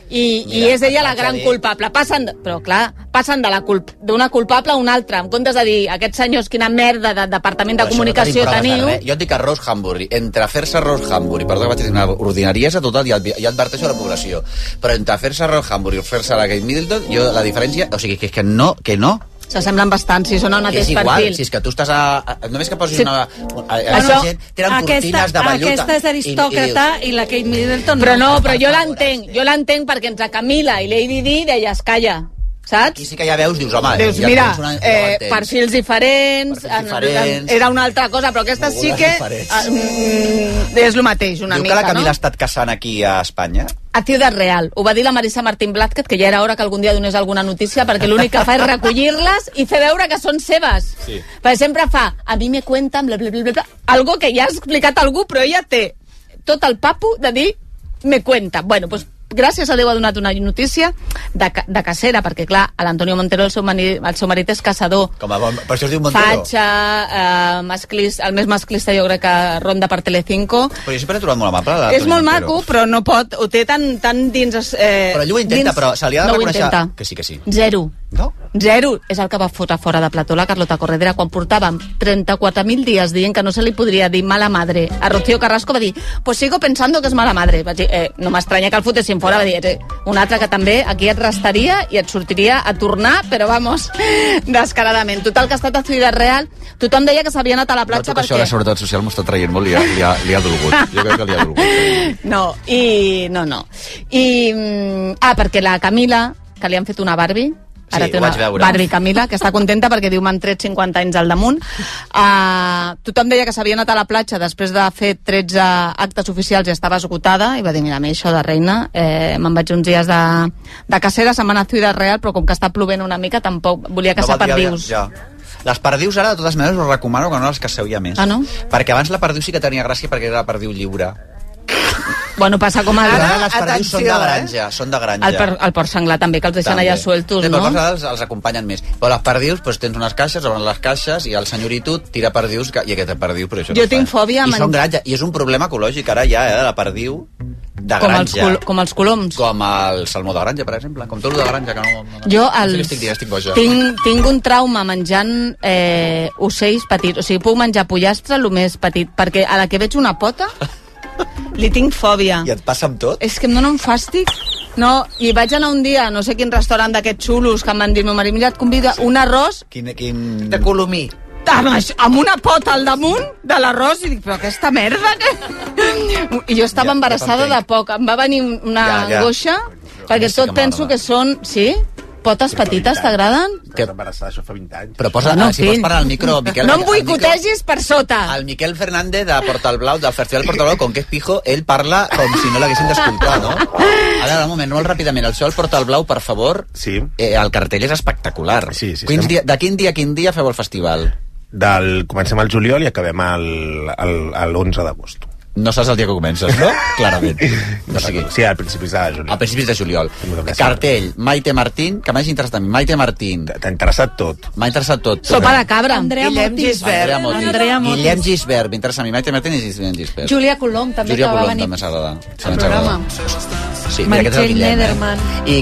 i és ella la gran culpable. Però clar, passen d'una culpable a una altra, en comptes de dir aquests senyors quina merda de departament de comunicació teniu. Jo et dic a Rose Hambury, entre fer-se Rose Hambury, perdó que vaig dir una ordinariesa total, i adverteixo a la població, però entre fer-se Rose Hambury o fer-se la Kate Middleton, jo la diferència, o sigui, que no. S'assemblen bastant, si són el mateix perfil. És igual, si és que tu estàs només que posis una gent, tenen cortines de velluta. Aquesta és aristòcrata i la Kate Middleton però jo l'entenc perquè entre Camila i Lady Di deies calla, saps? Aquí sí que ja veus, dius, home... Dius, mira, perfils diferents, era una altra cosa, però aquesta sí que és el mateix, una mica, no? Diu que la Camila ha estat caçant aquí a Espanya? A Ciudad Real. Ho va dir la Marisa Martín Blázquez, que ja era hora que algun dia donés alguna notícia, perquè l'únic que fa és recollir-les i fer veure que són seves. Sí. Perquè sempre fa, a mi me cuentan, bla, bla, bla, bla, algo que ja ha explicat algú, però ella té tot el papo de dir, me cuenta. Bueno, doncs gràcies a Déu ha donat una notícia de cacera, perquè clar, l'Antonio Montero, el seu marit és caçador. Per això es diu Montero. Fatxa, el més masclista jo crec que ronda per Telecinco. Però jo sempre he trobat molt amable. És molt maco, però no pot, ho té tan dins... Però ell ho intenta, però se li ha de reconèixer... Que sí. Zero. No? Zero. És el que va fotre fora de plató la Carlota Corredera quan portàvem 34.000 dies dient que no se li podria dir mala madre. A Rocío Carrasco va dir, pues sigo pensando que és mala madre. Vaig dir, no m'estranya que el fotessin fora, va dir, un altre que també aquí et restaria i et sortiria a tornar, però vamos, descaradament. Total, que ha estat a Ciudad Real, tothom deia que s'havia anat a la platja perquè... Això de la Seguretat Social m'ho està traient molt, li ha dolgut. Jo crec que li ha dolgut. No. Perquè la Camila, que li han fet una Barbie, ara té una Barbie Camila, que està contenta perquè diu m'han tret 50 anys al damunt. Tothom deia que s'havia anat a la platja després de fer 13 actes oficials i estava esgotada, i va dir, mira, a mi això de reina, me'n vaig uns dies de cacera, se'n va anar a Ciudad Real, però com que està plovent una mica, tampoc volia caçar perdius. Ja. Les perdius ara, de totes maneres, us recomano que no les caçeu ja més. Ah, no? Perquè abans la perdiu sí que tenia gràcia perquè era la perdiu lliure. Bueno, passa com ara les perdius són de granja. El porc senglar també, que els deixen allà sueltos, no? Però els acompanyen més. Però les perdius, doncs tens unes caixes, obren les caixes i el senyorito tira perdius, i aquest perdiu, però això jo tinc fòbia... I són granja, i és un problema ecològic ara ja, de la perdiu de granja. Com els coloms. Com el salmó de granja, per exemple. Com tot el de granja, que no... Jo estic boja. Tinc un trauma menjant ocells petits. O sigui, puc menjar pollastre el més petit, perquè a la que veig una pota... Li tinc fòbia. I et passa amb tot? És que em dóna un fàstic. No, i vaig anar un dia, no sé quin restaurant d'aquests xulos que em van dir, meu marit, mira, et convida un arròs... De colomí. Amb una pota al damunt de l'arròs, i dic, però aquesta merda, què? I jo estava embarassada de poc. Em va venir una angoixa, perquè tot penso que són... Sí? Potes petites t'agraden? Que embarassada, això fa 20 anys. Però posa, si pots parar al micro, Miquel... No em boicotegis per sota! El Miquel Fernández de Portalblau, del Festival Portalblau, com que és pijo, ell parla com si no l'haguessin d'escoltar, no? A veure, un moment, molt ràpidament. El show al Portalblau, per favor. Sí. El cartell és espectacular. Sí. De quin dia a quin dia feu el festival? Comencem al juliol i acabem l'11 d'agost. No saps el dia que comences, no? Clarament. No sigui. Sí, a principis de juliol. A principis de juliol. Cartell, Maite Martín, que m'hagi interessat a mi. Maite Martín. T'ha interessat tot. M'ha interessat tot. Sopa de cabra. Guillem Gisbert. Guillem Gisbert, m'interessa a mi. Maite Martín i Guillem Gisbert. Júlia Colom també, que va venir també s'agrada. al programa. Sí, Meritxell Nederman.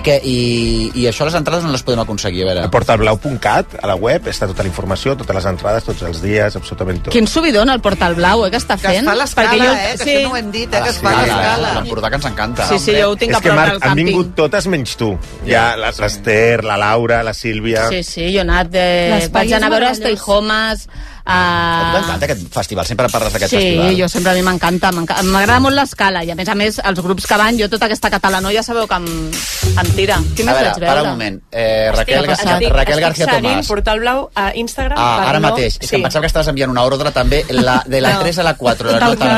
I això les entrades no les podem aconseguir, a veure. A portalblau.cat, a la web, està tota la informació, totes les entrades, tots els dies, absolutament tot. Quin subidon el Portal Blau, que està fent? Que es fa l'escala, que això no ho hem dit, que es fa l'escala. L'Empordà, que ens encanta. Sí, jo ho tinc a prop del càmping. Han vingut totes menys tu. Ja, l'Ester, la Laura, la Sílvia... Sí, jo he anat vaig anar a veure Stay Homes... M'encanta aquest festival, sempre parles d'aquest festival. Sí, jo sempre, a mi m'encanta. M'agrada molt l'escala i a més, els grups que van, jo tota aquesta catalanoia sabeu que em tira. Qui més vaig veure? Para un moment. Raquel García Tomàs. Portal Blau a Instagram. Ara mateix. És que em pensava que estaves enviant una ordre també de la 3 a la 4.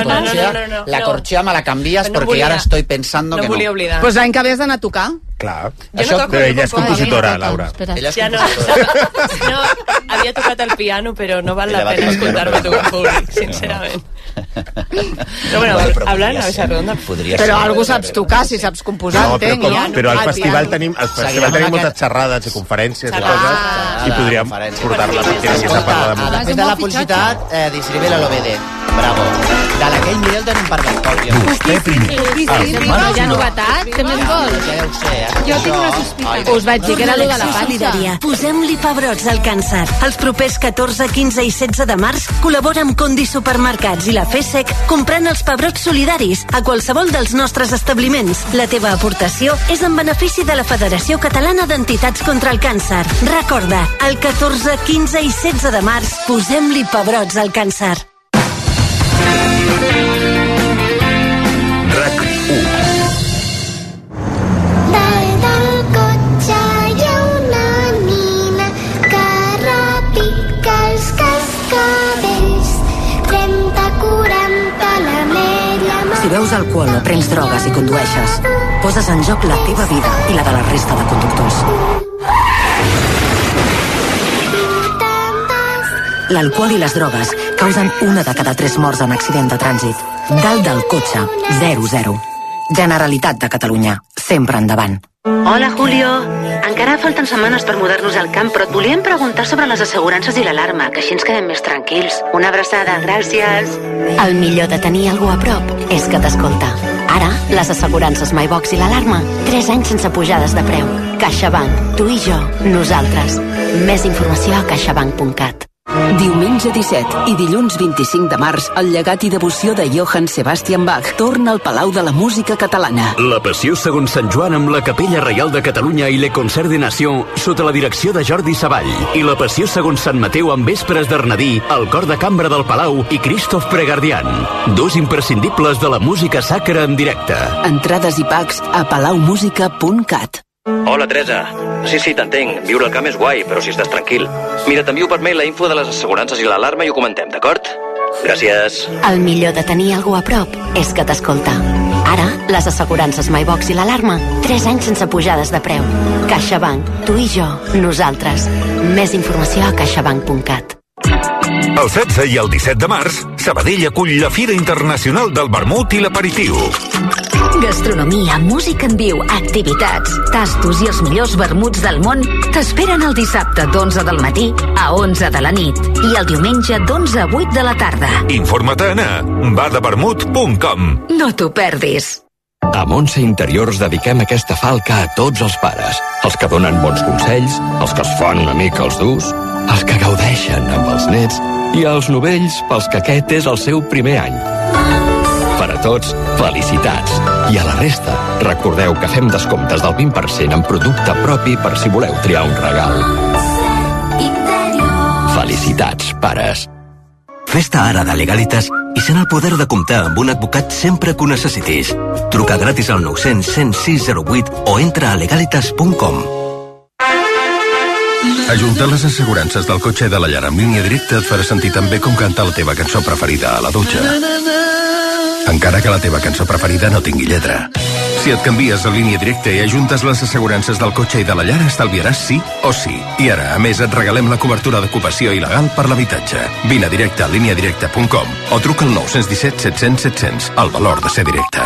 La corchea me la canvies perquè ara estoy pensando que no. No volia oblidar. Pues l'any que ve has d'anar a tocar. Clar. Però ella és compositora, Laura. Ella és compositora. No, havia tocat el piano, però no val la pena escoltar-me tocar en públic, sincerament. Però bueno, hablant a Mesa Redonda... Però algú saps tocar, si saps composar, entenc. Però al festival tenim moltes xerrades i conferències i coses i podríem portar-la perquè aquí s'ha parlat de música. Després de la publicitat, distribuir l'OBD. Bravo. De l'Aquell Mirel tenim parlat, Còpia. Vostè primer. Hi ha novetat? Què més vols? Ja ho sé. Jo tinc una sospita. Us vaig dir que era allò de la panxa. Posem-li pebrots al càncer. Els propers 14, 15 i 16 de març col·labora amb Condi Supermercats i la FESEC comprant els pebrots solidaris a qualsevol dels nostres establiments. La teva aportació és en benefici de la Federació Catalana d'Entitats contra el Càncer. Recorda, el 14, 15 i 16 de març posem-li pebrots al càncer. Si veus alcohol o prens drogues i condueixes, poses en joc la teva vida i la de la resta de conductors. L'alcohol i les drogues causen 1 de cada 3 morts en accident de trànsit. Dalt del cotxe, 0-0. Generalitat de Catalunya, sempre endavant. Hola, Julio. Encara falten setmanes per mudar-nos al camp, però et volíem preguntar sobre les assegurances i l'alarma, que així ens quedem més tranquils. Una abraçada, gràcies. El millor de tenir algú a prop és que t'escolta. Ara, les assegurances MyBox i l'alarma, 3 anys sense pujades de preu. CaixaBank, tu i jo, nosaltres. Més informació a caixabank.cat. Diumenge 17 i dilluns 25 de març, el llegat i devoció de Johann Sebastian Bach torna al Palau de la Música Catalana. La Passió segons Sant Joan amb la Capella Reial de Catalunya i Le Concert de Nation sota la direcció de Jordi Savall. I la Passió segons Sant Mateu amb Vespres d'Arnadí, el Cor de Cambra del Palau i Christoph Pregardian. 2 imprescindibles de la música sacra en directe. Entrades i packs a palaumusica.cat. Hola, Teresa. Sí, t'entenc. Viure al camp és guai, però si estàs tranquil. Mira, t'envio per mail la info de les assegurances i l'alarma i ho comentem, d'acord? Gràcies. El millor de tenir algú a prop és que t'escolta. Ara, les assegurances MyBox i l'alarma, 3 anys sense pujades de preu. CaixaBank, tu i jo, nosaltres. Més informació a caixabank.cat. El 16 i el 17 de març, Sabadell acull la Fira Internacional del Vermut i l'Aperitiu. Gastronomia, música en viu, activitats, tastos i els millors vermuts del món t'esperen el dissabte d'11 del matí a 11 de la nit i el diumenge d'11 a 8 de la tarda. Informa't a bardavermut.com. No t'ho perdis. A Montse Interiors dediquem aquesta falca a tots els pares. Els que donen bons consells, els que es fan una mica els durs, els que gaudeixen amb els nets i els novells pels que aquest és el seu primer any. Per a tots, felicitats. I a la resta, recordeu que fem descomptes del 20% en producte propi per si voleu triar un regal. Felicitats, pares. Fes-te ara de Legalitas i sent el poder de comptar amb un advocat sempre que ho necessitis. Truca gratis al 900 106 08 o entra a legalitas.com. Ajuntar les assegurances del cotxe i de la llar amb Línia Directa et farà sentir tan bé com cantar la teva cançó preferida a la dutxa. Encara que la teva cançó preferida no tingui lletra. Si et canvies a Línia Directa i ajuntes les assegurances del cotxe i de la llar, estalviaràs sí o sí. I ara, a més, et regalem la cobertura d'ocupació il·legal per l'habitatge. Vine a directe a lineadirecta.com o truca al 917 700 700. El valor de ser directe.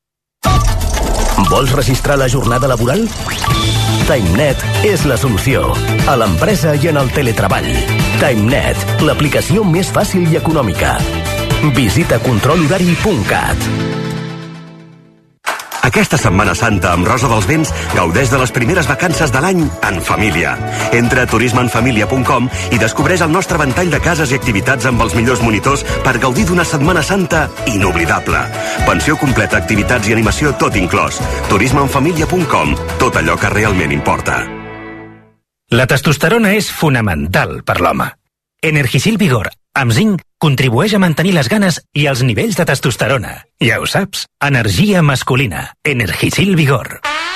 Vols registrar la jornada laboral? TimeNet és la solució. A l'empresa i en el teletreball. TimeNet, l'aplicació més fàcil i econòmica. Visita controlhorari.cat. Aquesta Setmana Santa amb Rosa dels Vents gaudeix de les primeres vacances de l'any en família. Entra a turismeenfamilia.com i descobreix el nostre ventall de cases i activitats amb els millors monitors per gaudir d'una Setmana Santa inoblidable. Pensió completa, activitats i animació tot inclòs. turismeenfamilia.com. Tot allò que realment importa. La testosterona és fonamental per l'home. Energisil Vigor, amb zinc, contribueix a mantenir les ganes i els nivells de testosterona. Ja ho saps, energia masculina. Energisil Vigor.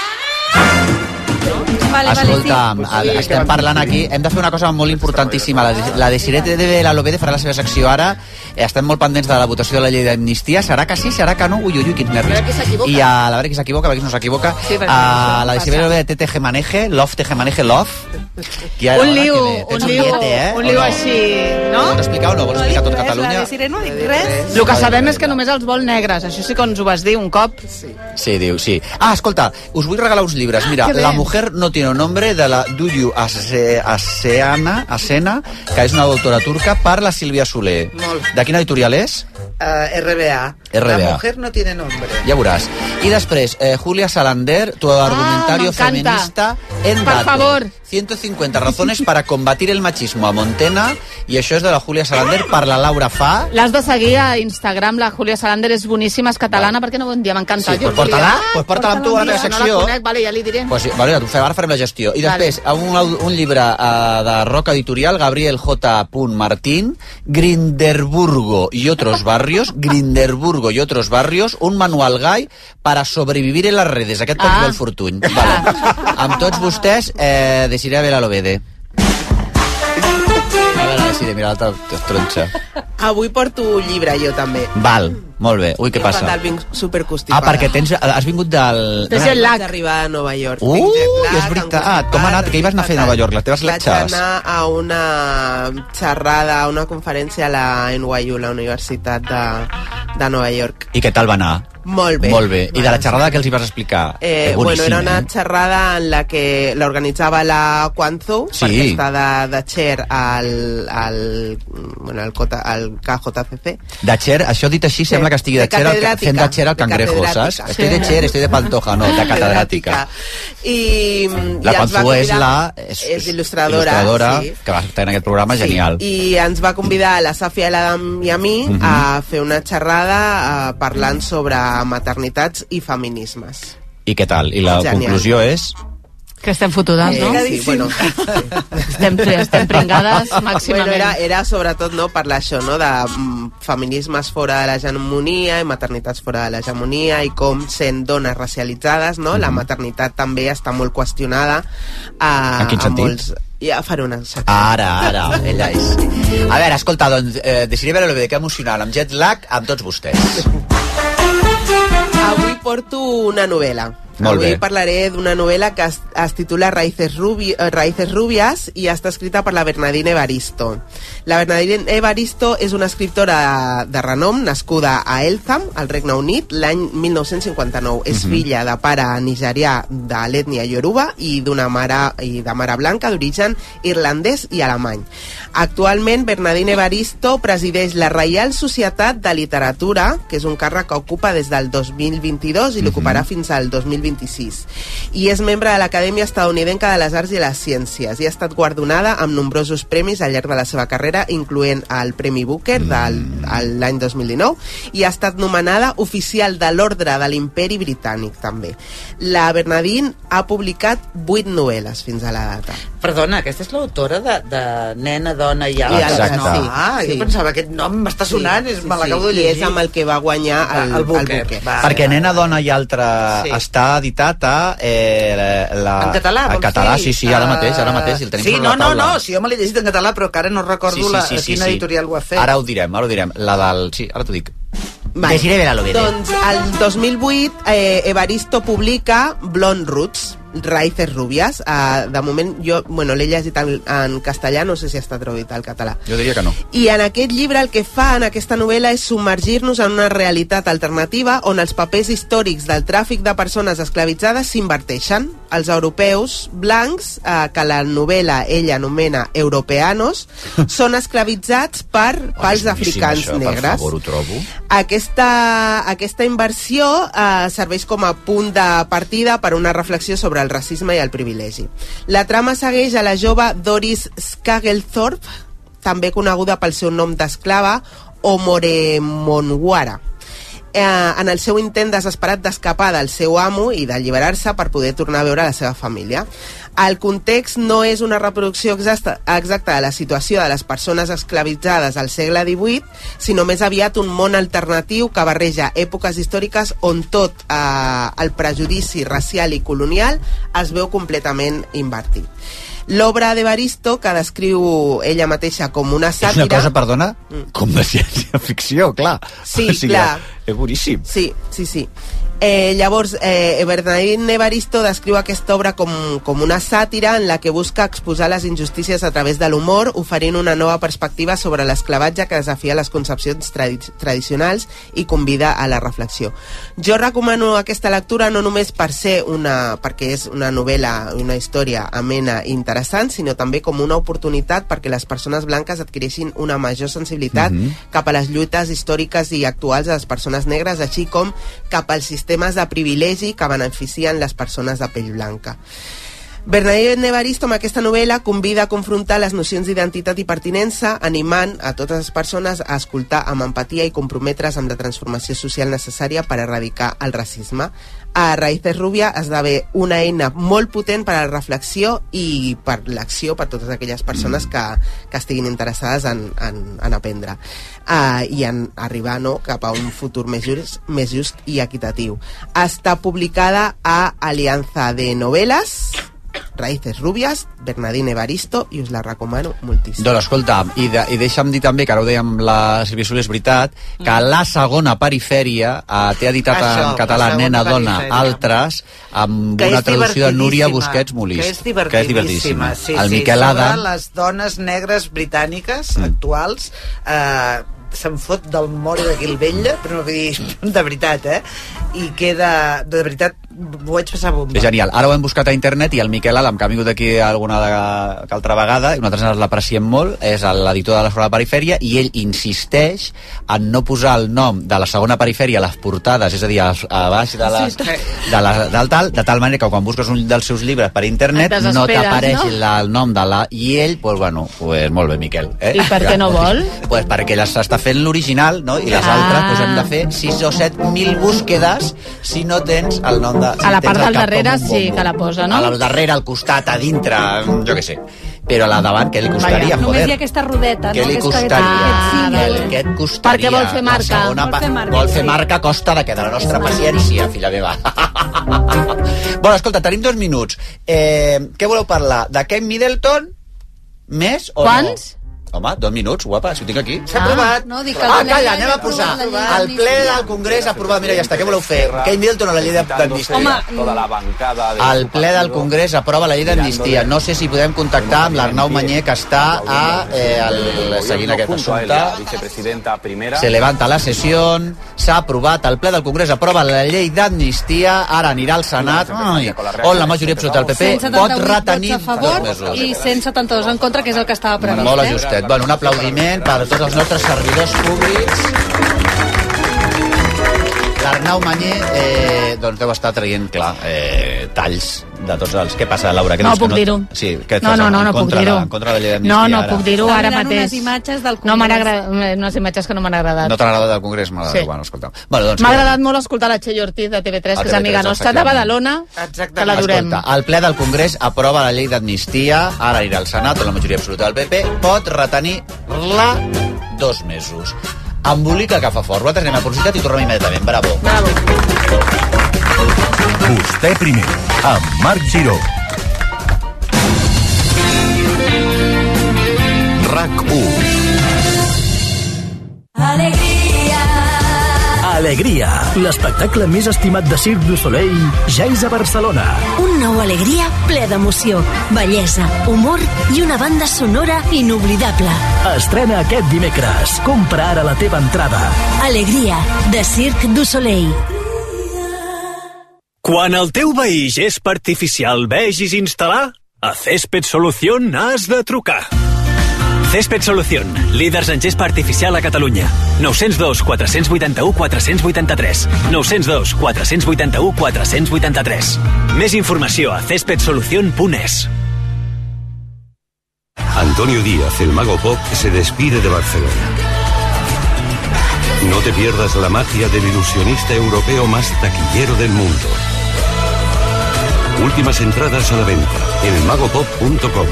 Escolta, estem parlant aquí, hem de fer una cosa molt importantíssima. La Desiree de la Lobede farà la seva secció ara. Estem molt pendents de la votació de la llei d'amnistia. Serà que sí, serà que no? Ui, quins nervis. I a veure qui s'equivoca, a veure qui no s'equivoca. La Desiree de la Lobede té Tejemaneje, Love, Tejemaneje, Love. Un liu així, no? Vols explicar o no? Vols explicar tot Catalunya? La Desiree no ha dit res. El que sabem és que només els vol negres. Això sí que ens ho vas dir un cop. Sí, diu, sí. Escolta, us vull regalar uns llibres. Mira, La mujer no tiene nombre, de la Duyu Asena, que és una autora turca, per la Sílvia Soler. De quina editorial és? RBA. La mujer no tiene nombre. Ja veuràs. I després, Julia Salander, tu argumentario feminista en dato. Per favor. 150 razones para combatir el machismo a Montena, i això és de la Julia Salander per la Laura Fa. L'has de seguir a Instagram, la Julia Salander és boníssima, és catalana, perquè no bon dia, m'encanta. Sí, porta-la amb tu a la teva secció. No la conec, vale, ja li diré. Pues sí, vale, ara farem la gestió. I després, un llibre de Roca Editorial, Gabriel J. Martín, Grindelburgo y otros barrios, un manual gai para sobrevivir en les redes. Aquest pot fer el Fortuny. Vale. Amb tots vostès, Desiree de la Lobede. A veure, Desiree, mira l'altra tronxa. Avui porto llibre, jo també. Val, molt bé. Ui, què passa? Vinc superconstipada. Perquè has vingut del... Vaig arribar a Nova York. És veritat. Com ha anat? Què hi vas anar a fer a Nova York? Les teves letxes? Vaig anar a una xerrada, a una conferència a la NYU, la Universitat de Nova York. I què tal va anar? Molt bé. Molt bé. I de la xerrada què els hi vas explicar? Era una xerrada en la que l'organitzava la Kwanzaa, perquè està de chair al KJCC. De chair, això dit així sembla que estigui de chair fent de chair al cangrejo, saps? Estoy de chair, estoy de pantoja, no, de catedràtica. I la Kwanzaa és il·lustradora, que va estar en aquest programa, genial. I ens va convidar la Safia, l'Adam i a mi a fer una xerrada parlant sobre maternitats i feminismes. I què tal? I la conclusió és... Que estem fotudes, no? Sí, bueno. Estem pringades màximament. Bueno, era sobretot parlar això, no? De feminismes fora de l'hegemonia i maternitats fora de l'hegemonia i com sent dones racialitzades, no? La maternitat també està molt qüestionada. En quin sentit? Ja faré una secció. Ara, ella és... A veure, escolta, doncs, Desiree de la Lobede, que emocionant, amb jet lag, amb tots vostès. Avui porto una novel·la. Avui parlaré d'una novel·la que es titula Raíces Rubias i està escrita per la Bernardine Evaristo. La Bernardine Evaristo és una escriptora de renom nascuda a Eltham, al Regne Unit, l'any 1959. És filla de pare nigerià de l'ètnia Yoruba i de mare blanca d'origen irlandès i alemany. Actualment, Bernardine Evaristo presideix la Reial Societat de Literatura, que és un càrrec que ocupa des del 2022 i l'ocuparà fins al 2026. I és membre de l'Acadèmia Estadounidenca de les Arts i les Ciències i ha estat guardonada amb nombrosos premis al llarg de la seva carrera, incloent el Premi Booker l'any 2019, i ha estat nomenada oficial de l'Ordre de l'Imperi Britànic també. La Bernardine ha publicat 8 novel·les fins a la data. Perdona, aquesta és l'autora de Nena, Dona i Altres. Exacte. No? Jo pensava, aquest nom m'està sonant, me l'acabo de llegir. I és amb el que va guanyar el Booker. Perquè Nena, Dona i Altre està editat en català, en català, sí, ara mateix el tenim sobre la taula. Sí, jo me l'he llegit en català, però que ara no recordo quina editorial ho ha fet. Ara ho direm. Sí, ara t'ho dic. Desiree Belalobede. Doncs el 2008 Evaristo publica Blonde Roots, Raíces Rubias. De moment jo l'he llegit en castellà, no sé si està traduït al català. Jo diria que no. I en aquest llibre el que fa en aquesta novel·la és submergir-nos en una realitat alternativa on els papers històrics del tràfic de persones esclavitzades s'inverteixen. Els europeus blancs, que la novel·la ella anomena europeanos, són esclavitzats pels africans negres. Per favor, ho trobo. Aquesta inversió serveix com a punt de partida per una reflexió sobre el racisme i el privilegi. La trama segueix a la jove Doris Scagglethorpe, també coneguda pel seu nom d'esclava, Omoremonwara, en el seu intent desesperat d'escapar del seu amo i d'alliberar-se per poder tornar a veure la seva família. El context no és una reproducció exacta de la situació de les persones esclavitzades al segle XVIII, sinó més aviat un món alternatiu que barreja èpoques històriques on tot el prejudici racial i colonial es veu completament invertit. L'obra d'Evaristo, que descriu ella mateixa com una sàtira... És una cosa, perdona, com de ciència-ficció, clar. Sí, clar. És boníssim. Sí. Llavors, Bernardín Evaristo descriu aquesta obra com una sàtira en la que busca exposar les injustícies a través de l'humor, oferint una nova perspectiva sobre l'esclavatge que desafia les concepcions tradicionals i convida a la reflexió. Jo recomano aquesta lectura no només perquè és una novel·la, una història amena i interessant, sinó també com una oportunitat perquè les persones blanques adquireixin una major sensibilitat cap a les lluites històriques i actuals de les persones negres, així com cap als sistemes de privilegi que beneficien les persones de pell blanca. Bernardín Evaristo, amb aquesta novel·la, convida a confrontar les nocions d'identitat i pertinença, animant a totes les persones a escoltar amb empatia i comprometre's amb la transformació social necessària per erradicar el racisme. A Raíces Rubias esdevé una eina molt potent per a la reflexió i per l'acció per totes aquelles persones que estiguin interessades en aprendre i en arribar cap a un futur més just i equitatiu. Està publicada a Alianza de Noveles, Raíces Rubias, Bernardín Evaristo, i us la recomano moltíssim. Doncs escolta, i deixa'm dir també, que ara ho dèiem la Sílvia Soler, és veritat, que la segona perifèria té editat en català Nena, Dona, Altres, amb una traducció de Núria Busquets Molist. Que és divertidíssima. El Miquel Adam. Sobre les dones negres britàniques actuals, se'n fot del mori de Guilvella, però no vull dir, de veritat, i queda, de veritat, ho vaig passar bomba. És genial. Ara ho hem buscat a internet i el Miquel Adam, que ha vingut aquí alguna altra vegada, i nosaltres l'apreciem molt, és l'editor de la segona perifèria, i ell insisteix en no posar el nom de la segona perifèria a les portades, és a dir, a baix de tal manera que quan busques un dels seus llibres per internet no t'apareix el nom de la... I ell, doncs molt bé, Miquel. I per què no vol? Doncs perquè s'està fent l'original, no? I les altres hem de fer 6 o 7.000 búsquedes si no tens el nom de... A la part del darrere sí que la posa, no? Al darrere, al costat, a dintre, jo què sé. Però a la davant, què li costaria, joder? Només hi ha aquesta rodeta, no? Què li costaria? Què et costaria? Perquè vol fer marca. Vol fer marca a costa de la nostra paciència, filla meva. Bueno, escolta, tenim 2 minuts. Què voleu parlar? De Kate Middleton? Més o no? Quants? Home, 2 minuts, guapa, si ho tinc aquí. S'ha aprovat. Calla, anem a posar. El ple del Congrés aprovat. Mira, ja està, què voleu fer? Kate Middleton o la llei d'amnistia? El ple del Congrés aprova la llei d'amnistia. No sé si podem contactar amb l'Arnau Mañé, que està seguint aquest assumpte. Se levanta la sessió. S'ha aprovat. El ple del Congrés aprova la llei d'amnistia. Ara anirà al Senat, on la majoria absoluta del PP pot retenir 2 mesos. I 172 en contra, que és el que estava previst. Molt ajustat. Bueno, un aplaudiment per a tots els nostres servidors públics. l'Arnau Mañé doncs deu estar traient, clar, talls de tots els... Què passa, Laura? No puc dir-ho. Sí, què et No puc dir-ho. Contra la llei d'amnistia? No puc dir-ho ara mateix. Unes imatges del Congrés. No m'han agradat, unes imatges que no m'han agradat. No t'han agradat del Congrés? Bueno, escolta. M'ha agradat molt escoltar la Txell Ortiz de TV3, que és amiga nostra de Badalona, que l'adorem. El ple del Congrés aprova la llei d'amnistia, ara irà al Senat, on la majoria absoluta del PP pot retenir-la 2 mesos. Embolica que fa fort. Nosaltres anem a publicitat i tornem immediatament. Bravo. Vostè primer, amb Marc Giró. RAC1. Alegria, l'espectacle més estimat de Cirque du Soleil ja és a Barcelona. Un nou Alegria ple d'emoció, bellesa, humor i una banda sonora inoblidable. Estrena aquest dimecres. Compra ara la teva entrada. Alegria, de Cirque du Soleil. Quan el teu veí gespa artificial vegis instal·lar, a Césped Solución has de trucar. Césped Solución, líders en gespa artificial a Catalunya. 902 481 483. 902 481 483. Més informació a céspedsolución.es. Antonio Díaz, el mago pop, se despide de Barcelona. No te pierdas la magia del ilusionista europeo más taquillero del mundo. Últimas entradas a la venta en elmagopop.com.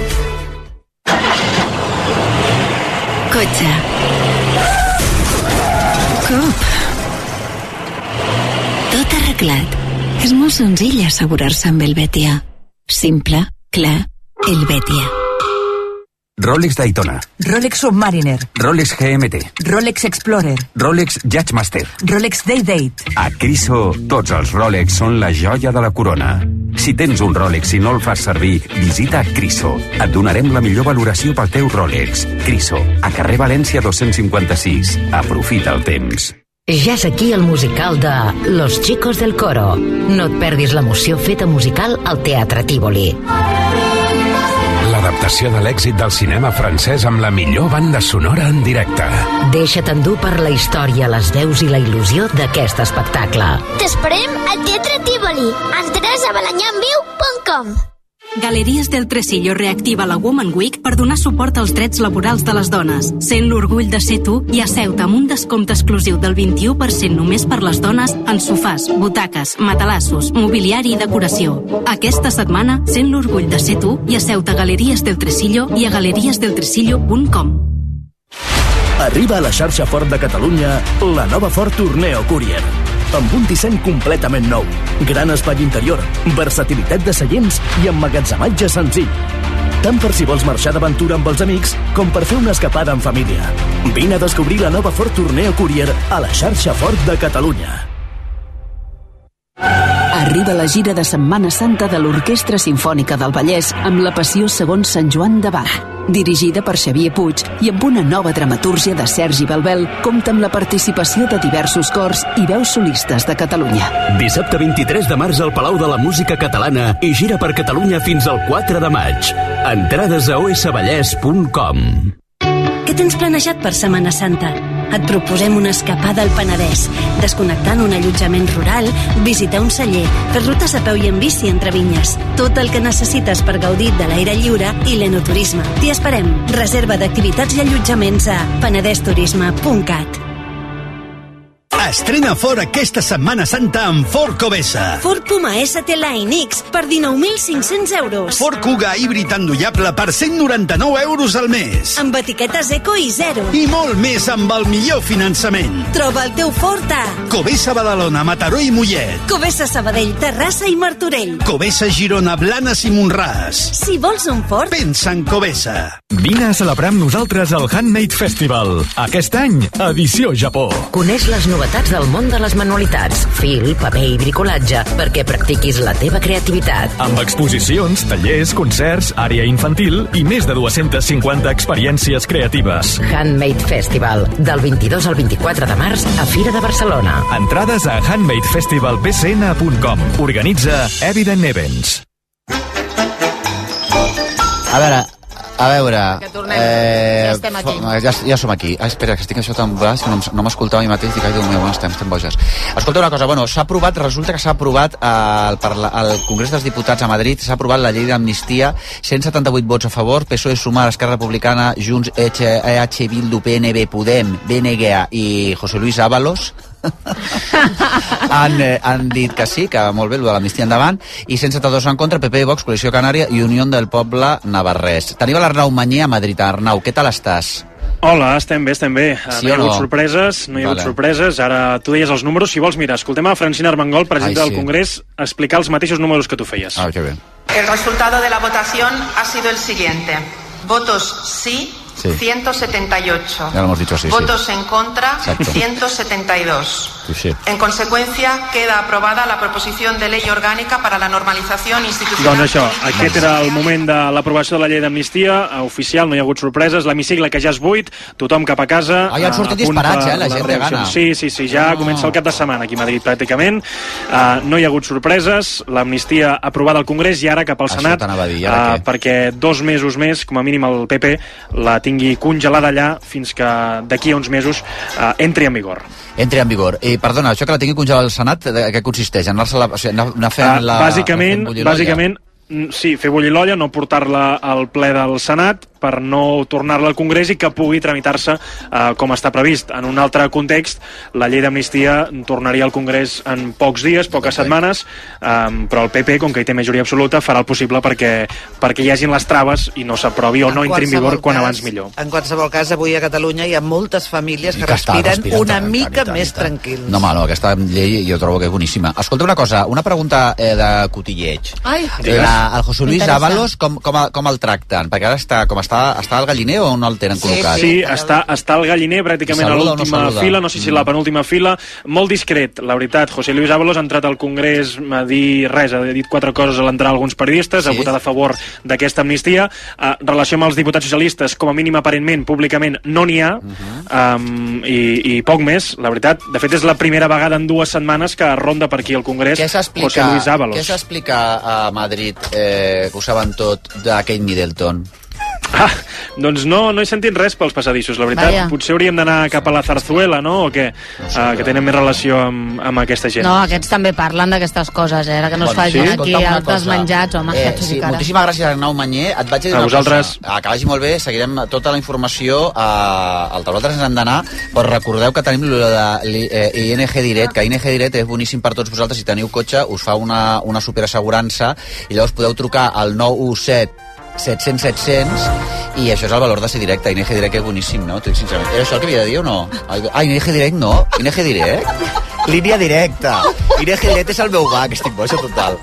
Cotxe. Cop. Tot arreglat. És molt senzill assegurar-se amb el Betia. Simple, clar, el Betia. Rolex Daytona, Rolex Submariner, Rolex GMT, Rolex Explorer, Rolex Judgemaster. Rolex Day-Date. A Criso, tots els Rolex són la joia de la corona. Si tens un Rolex i no el fas servir, visita Criso. Et donarem la millor valoració pel teu Rolex. Criso, a carrer València 256. Aprofita el temps. Ja és aquí el musical de Los Chicos del Coro. No et perdis l'emoció feta musical al Teatre Tívoli. L'adaptació de l'èxit del cinema francès amb la millor banda sonora en directe. Deixa't endur per la història, les veus i la il·lusió d'aquest espectacle. T'esperem al Teatre Tívoli. Entrades a balanyamviu.com. Galeries del Tresillo reactiva la Woman Week per donar suport als drets laborals de les dones. Sent l'orgull de ser tu i asseu-te amb un descompte exclusiu del 21% només per les dones en sofàs, butaques, matalassos, mobiliari i decoració. Aquesta setmana, sent l'orgull de ser tu i asseu-te a Galeries del Tresillo i a galeriesdeltresillo.com. Arriba a la xarxa Ford de Catalunya la nova Ford Tourneo Courier. Amb un disseny completament nou, gran espai interior, versatilitat de seients i emmagatzematge senzill. Tant per si vols marxar d'aventura amb els amics com per fer una escapada en família. Vine a descobrir la nova Ford Tourneo Courier a la xarxa Ford de Catalunya. Arriba la gira de Setmana Santa de l'Orquestra Simfònica del Vallès amb la Passió segons Sant Joan de Bach. Dirigida per Xavier Puig i amb una nova dramatúrgia de Sergi Belbel, compta amb la participació de diversos cors i veus solistes de Catalunya. Dissabte 23 de març al Palau de la Música Catalana i gira per Catalunya fins al 4 de maig. Entrades a osvallès.com. Què tens planejat per Setmana Santa? Et proposem una escapada al Penedès, desconnectant un allotjament rural, visitar un celler, fer rutes a peu i en bici entre vinyes. Tot el que necessites per gaudir de l'aire lliure i l'enoturisme. T'hi esperem. Reserva d'activitats i allotjaments a penedesturisme.cat. Estrena Ford aquesta Setmana Santa amb Ford Covesa. Ford Puma ST Line X per 19.500 euros. Ford Kuga híbrid endollable per 199 euros al mes. Amb etiquetes eco i zero. I molt més amb el millor finançament. Troba el teu Ford a Covesa Badalona, Mataró i Mollet. Covesa Sabadell, Terrassa i Martorell. Covesa Girona, Blanes i Montràs. Si vols un Ford, pensa en Covesa. Vine a celebrar amb nosaltres el Handmade Festival. Aquest any, edició Japó. Coneix les novetats del món de les manualitats, fil, paper i bricolatge, perquè practiquis la teva creativitat. Amb exposicions, tallers, concerts, àrea infantil i més de 250 experiències creatives. Handmade Festival, del 22 al 24 de març a Fira de Barcelona. Entrades a handmadefestivalbcn.com. Organitza Evident Events. A veure, A veure... Que tornem, ja estem aquí. Ja som aquí. Espera, que estic això tan baix, que no m'escoltava a mi mateix, dic, ai, Déu meu, estem boges. Escolta una cosa, bueno, resulta que s'ha aprovat al Congrés dels Diputats a Madrid, s'ha aprovat la llei d'amnistia, 178 vots a favor, PSOE, Sumar, Esquerra Republicana, Junts, EH, Bildu, PNB, Podem, BNG i José Luis Ábalos, han dit que sí, que molt bé, el de l'amnistia endavant, i 172 en contra, PP, Vox, Coalició Canària i Unió del Poble Navarrès. Tenim l'Arnau Mañé a Madrid. Arnau, què tal estàs? Hola, estem bé. Sí, no hi ha hagut sorpreses, Ara tu deies els números, si vols, mira, escoltem a Francina Armengol, presidenta del Congrés, explicar els mateixos números que tu feies. Que bé. El resultado de la votación ha sido el siguiente. Votos sí, 178. Ya lo hemos dicho, sí. Votos en contra, 172. Sí. En consecuencia, queda aprobada la proposición de ley orgánica para la normalización institucional. Doncs això, aquest era el moment de l'aprovació de la llei d'amnistia, oficial, no hi ha hagut sorpreses, l'hemicicle que ja és buit, tothom cap a casa. Ja han sortit disparats, la gent de gana. Sí, ja comença el cap de setmana aquí a Madrid, pràcticament. No hi ha hagut sorpreses, l'amnistia aprovada al Congrés i ara cap al Senat, perquè 2 mesos més, com a mínim el PP, la tingui congelada allà fins que d'aquí a uns mesos entri en vigor. I perdona, això que la tingui congelada al Senat, què consisteix? Anar fent la... Bàsicament, sí, fer bullir l'olla, no portar-la al ple del Senat per no tornar-la al Congrés i que pugui tramitar-se com està previst. En un altre context, la llei d'amnistia tornaria al Congrés en pocs dies, poques setmanes, però el PP, com que hi té majoria absoluta, farà el possible perquè hi hagin les traves i no s'aprovi o no entri en vigor quan abans millor. En qualsevol cas, avui a Catalunya hi ha moltes famílies que respiren una mica més tranquils. No, aquesta llei jo trobo que és boníssima. Escolta una cosa, una pregunta de cotilleig. El José Luis Ábalos, com el tracten? Perquè ara està al galliner o no el tenen col·locat? Sí, està al galliner, pràcticament a l'última fila, no sé si la penúltima fila, molt discret, la veritat. José Luis Ábalos ha entrat al Congrés a dir res, ha dit 4 coses a l'entrar alguns periodistes, ha votat a favor d'aquesta amnistia. En relació amb els diputats socialistes, com a mínim aparentment, públicament, no n'hi ha, i poc més, la veritat. De fet, és la primera vegada en 2 setmanes que ronda per aquí al Congrés José Luis Ábalos. Què s'explica a Madrid, que ho saben tot, de Kate Middleton? Doncs no he sentit res pels passadissos, la veritat. Potser hauríem d'anar cap a la Zarzuela, no? O què? Que tenen més relació amb aquesta gent. No, aquests també parlen d'aquestes coses, ara que no es facin aquí altres menjats, home, moltíssimes gràcies, Arnau Mañé. Et vaig dir una cosa, que vagi molt bé, seguirem tota la informació al taulot ens hem d'anar, però recordeu que tenim ING Direct, que ING Direct és boníssim per tots vosaltres. Si teniu cotxe, us fa una superassegurança i llavors podeu trucar al 917 700 i això és el valor de ser directe. ING Direct és boníssim, no? T'ho dic sincerament. Era això el que havia de dir o no? ING Direct no? ING Direct? Línia directa. ING Direct és el meu banc, estic boja total.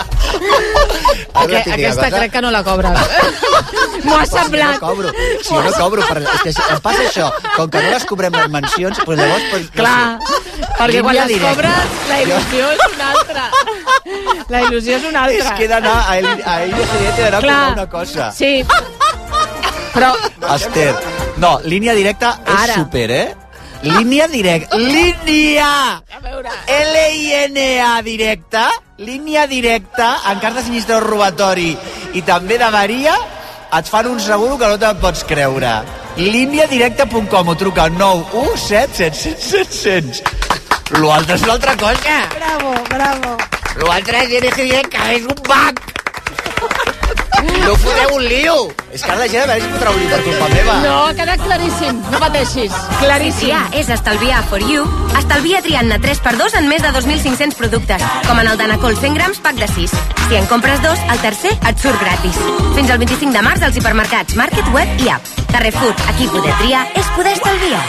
Aquesta crec que no la cobres. M'ho ha semblat. Si jo no cobro, és que em passa això, com que no les cobrem les mencions, doncs llavors... Clar, perquè quan les cobres la il·lusió és una altra. La il·lusió és una altra. És que he d'anar a ING Direct, he d'anar a cobrar una cosa. Sí, però... Esther, no, línia directa és super, Línia directa. Línia! L-I-N-A directa. Línia directa, en cas de sinistre o robatori i també d'avaria, et fan un seguro que no te'n pots creure. Líniadirecta.com o truca al 917 700. L'altre és una altra cosa. Bravo. L'altre és ING Direct, que és un banc. No foteu un lío. És que ara la gent a veure si fotrà un lío per culpa meva. No, ha quedat claríssim, no pateixis. Claríssim. És estalviar for you. Estalvia triant-ne 3x2 en més de 2.500 productes, com en el Danacol 100 grams pack de 6. Si en compres 2, el tercer et surt gratis. Fins al 25 de març als hipermercats, Market, Web i App. Carrefour, aquí poder triar és poder estalviar.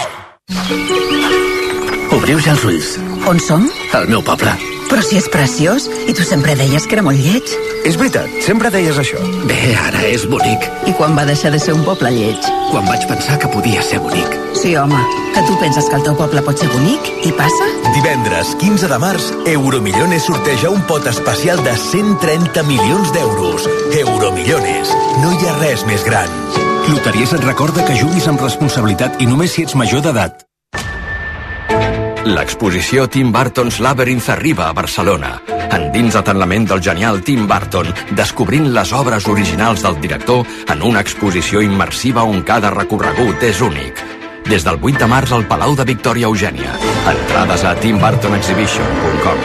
Obriu ja els ulls. On som? Al meu poble. Però si és preciós, i tu sempre deies que era molt lleig. És veritat, sempre deies això. Bé, ara és bonic. I quan va deixar de ser un poble lleig? Quan vaig pensar que podia ser bonic. Sí, home, que tu penses que el teu poble pot ser bonic i passa? Divendres 15 de març, Euromillones sorteja un pot especial de 130 milions d'euros. Euromillones, no hi ha res més gran. Loteries et recorda que juguis amb responsabilitat i només si ets major d'edat. L'exposició Tim Burton's Labyrinth arriba a Barcelona. Endinsa't en la ment del genial Tim Burton, descobrint les obres originals del director en una exposició immersiva on cada recorregut és únic. Des del 8 de març al Palau de Victòria Eugènia. Entrades a timburtonexhibition.com.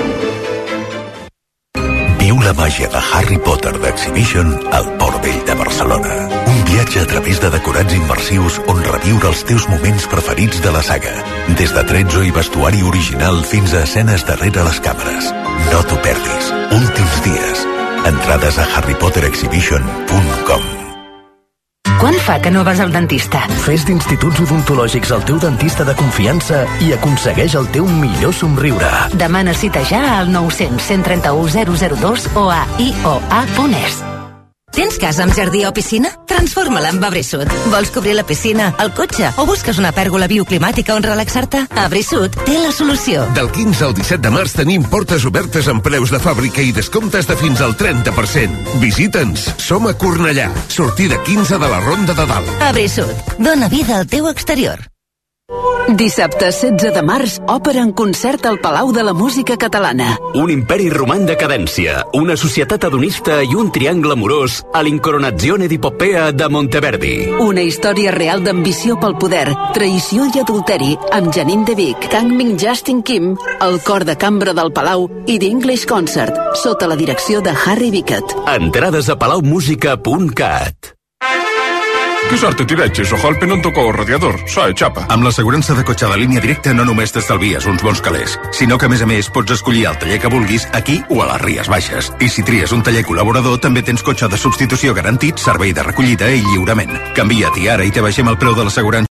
Viu la màgia de Harry Potter d'Exhibition al Port Vell de Barcelona. Un viatge a través de decorats immersius on reviure els teus moments preferits de la saga. Des de tretzo i vestuari original fins a escenes darrere les càmeres. No t'ho perdis. Últims dies. Entrades a harrypotterexhibition.com. Quan fa que no vas al dentista? Fes d'Instituts Odontològics el teu dentista de confiança i aconsegueix el teu millor somriure. Demana cita ja al 900 131 002 o a ioa.es. Tens casa amb jardí o piscina? Transforma-la en Abrisud. Vols cobrir la piscina, el cotxe o busques una pèrgola bioclimàtica on relaxar-te? Abrisud té la solució. Del 15 al 17 de març tenim portes obertes amb preus de fàbrica i descomptes de fins al 30%. Visita'ns. Som a Cornellà. Sortida 15 de la Ronda de Dalt. Abrisud. Dóna vida al teu exterior. Dissabte 16 de març, òpera en concert al Palau de la Música Catalana. Un imperi roman de cadència, una societat hedonista i un triangle amorós a l'Incoronazione di Poppea de Monteverdi. Una història real d'ambició pel poder, traïció i adulteri, amb Janine de Vic, Kang Ming Justin Kim, el cor de cambra del Palau i The English Concert, sota la direcció de Harry Bickett. Entrades a palaumusica.cat. Que sort tiratges, ojalpe no em tocó el radiador, soy xapa. Amb l'assegurança de cotxe de línia directa no només t'estalvies uns bons calés, sinó que a més pots escollir el taller que vulguis aquí o a les Ries Baixes. I si tries un taller col·laborador també tens cotxe de substitució garantit, servei de recollida i lliurament. Canvia't i ara i te baixem el preu de l'assegurança.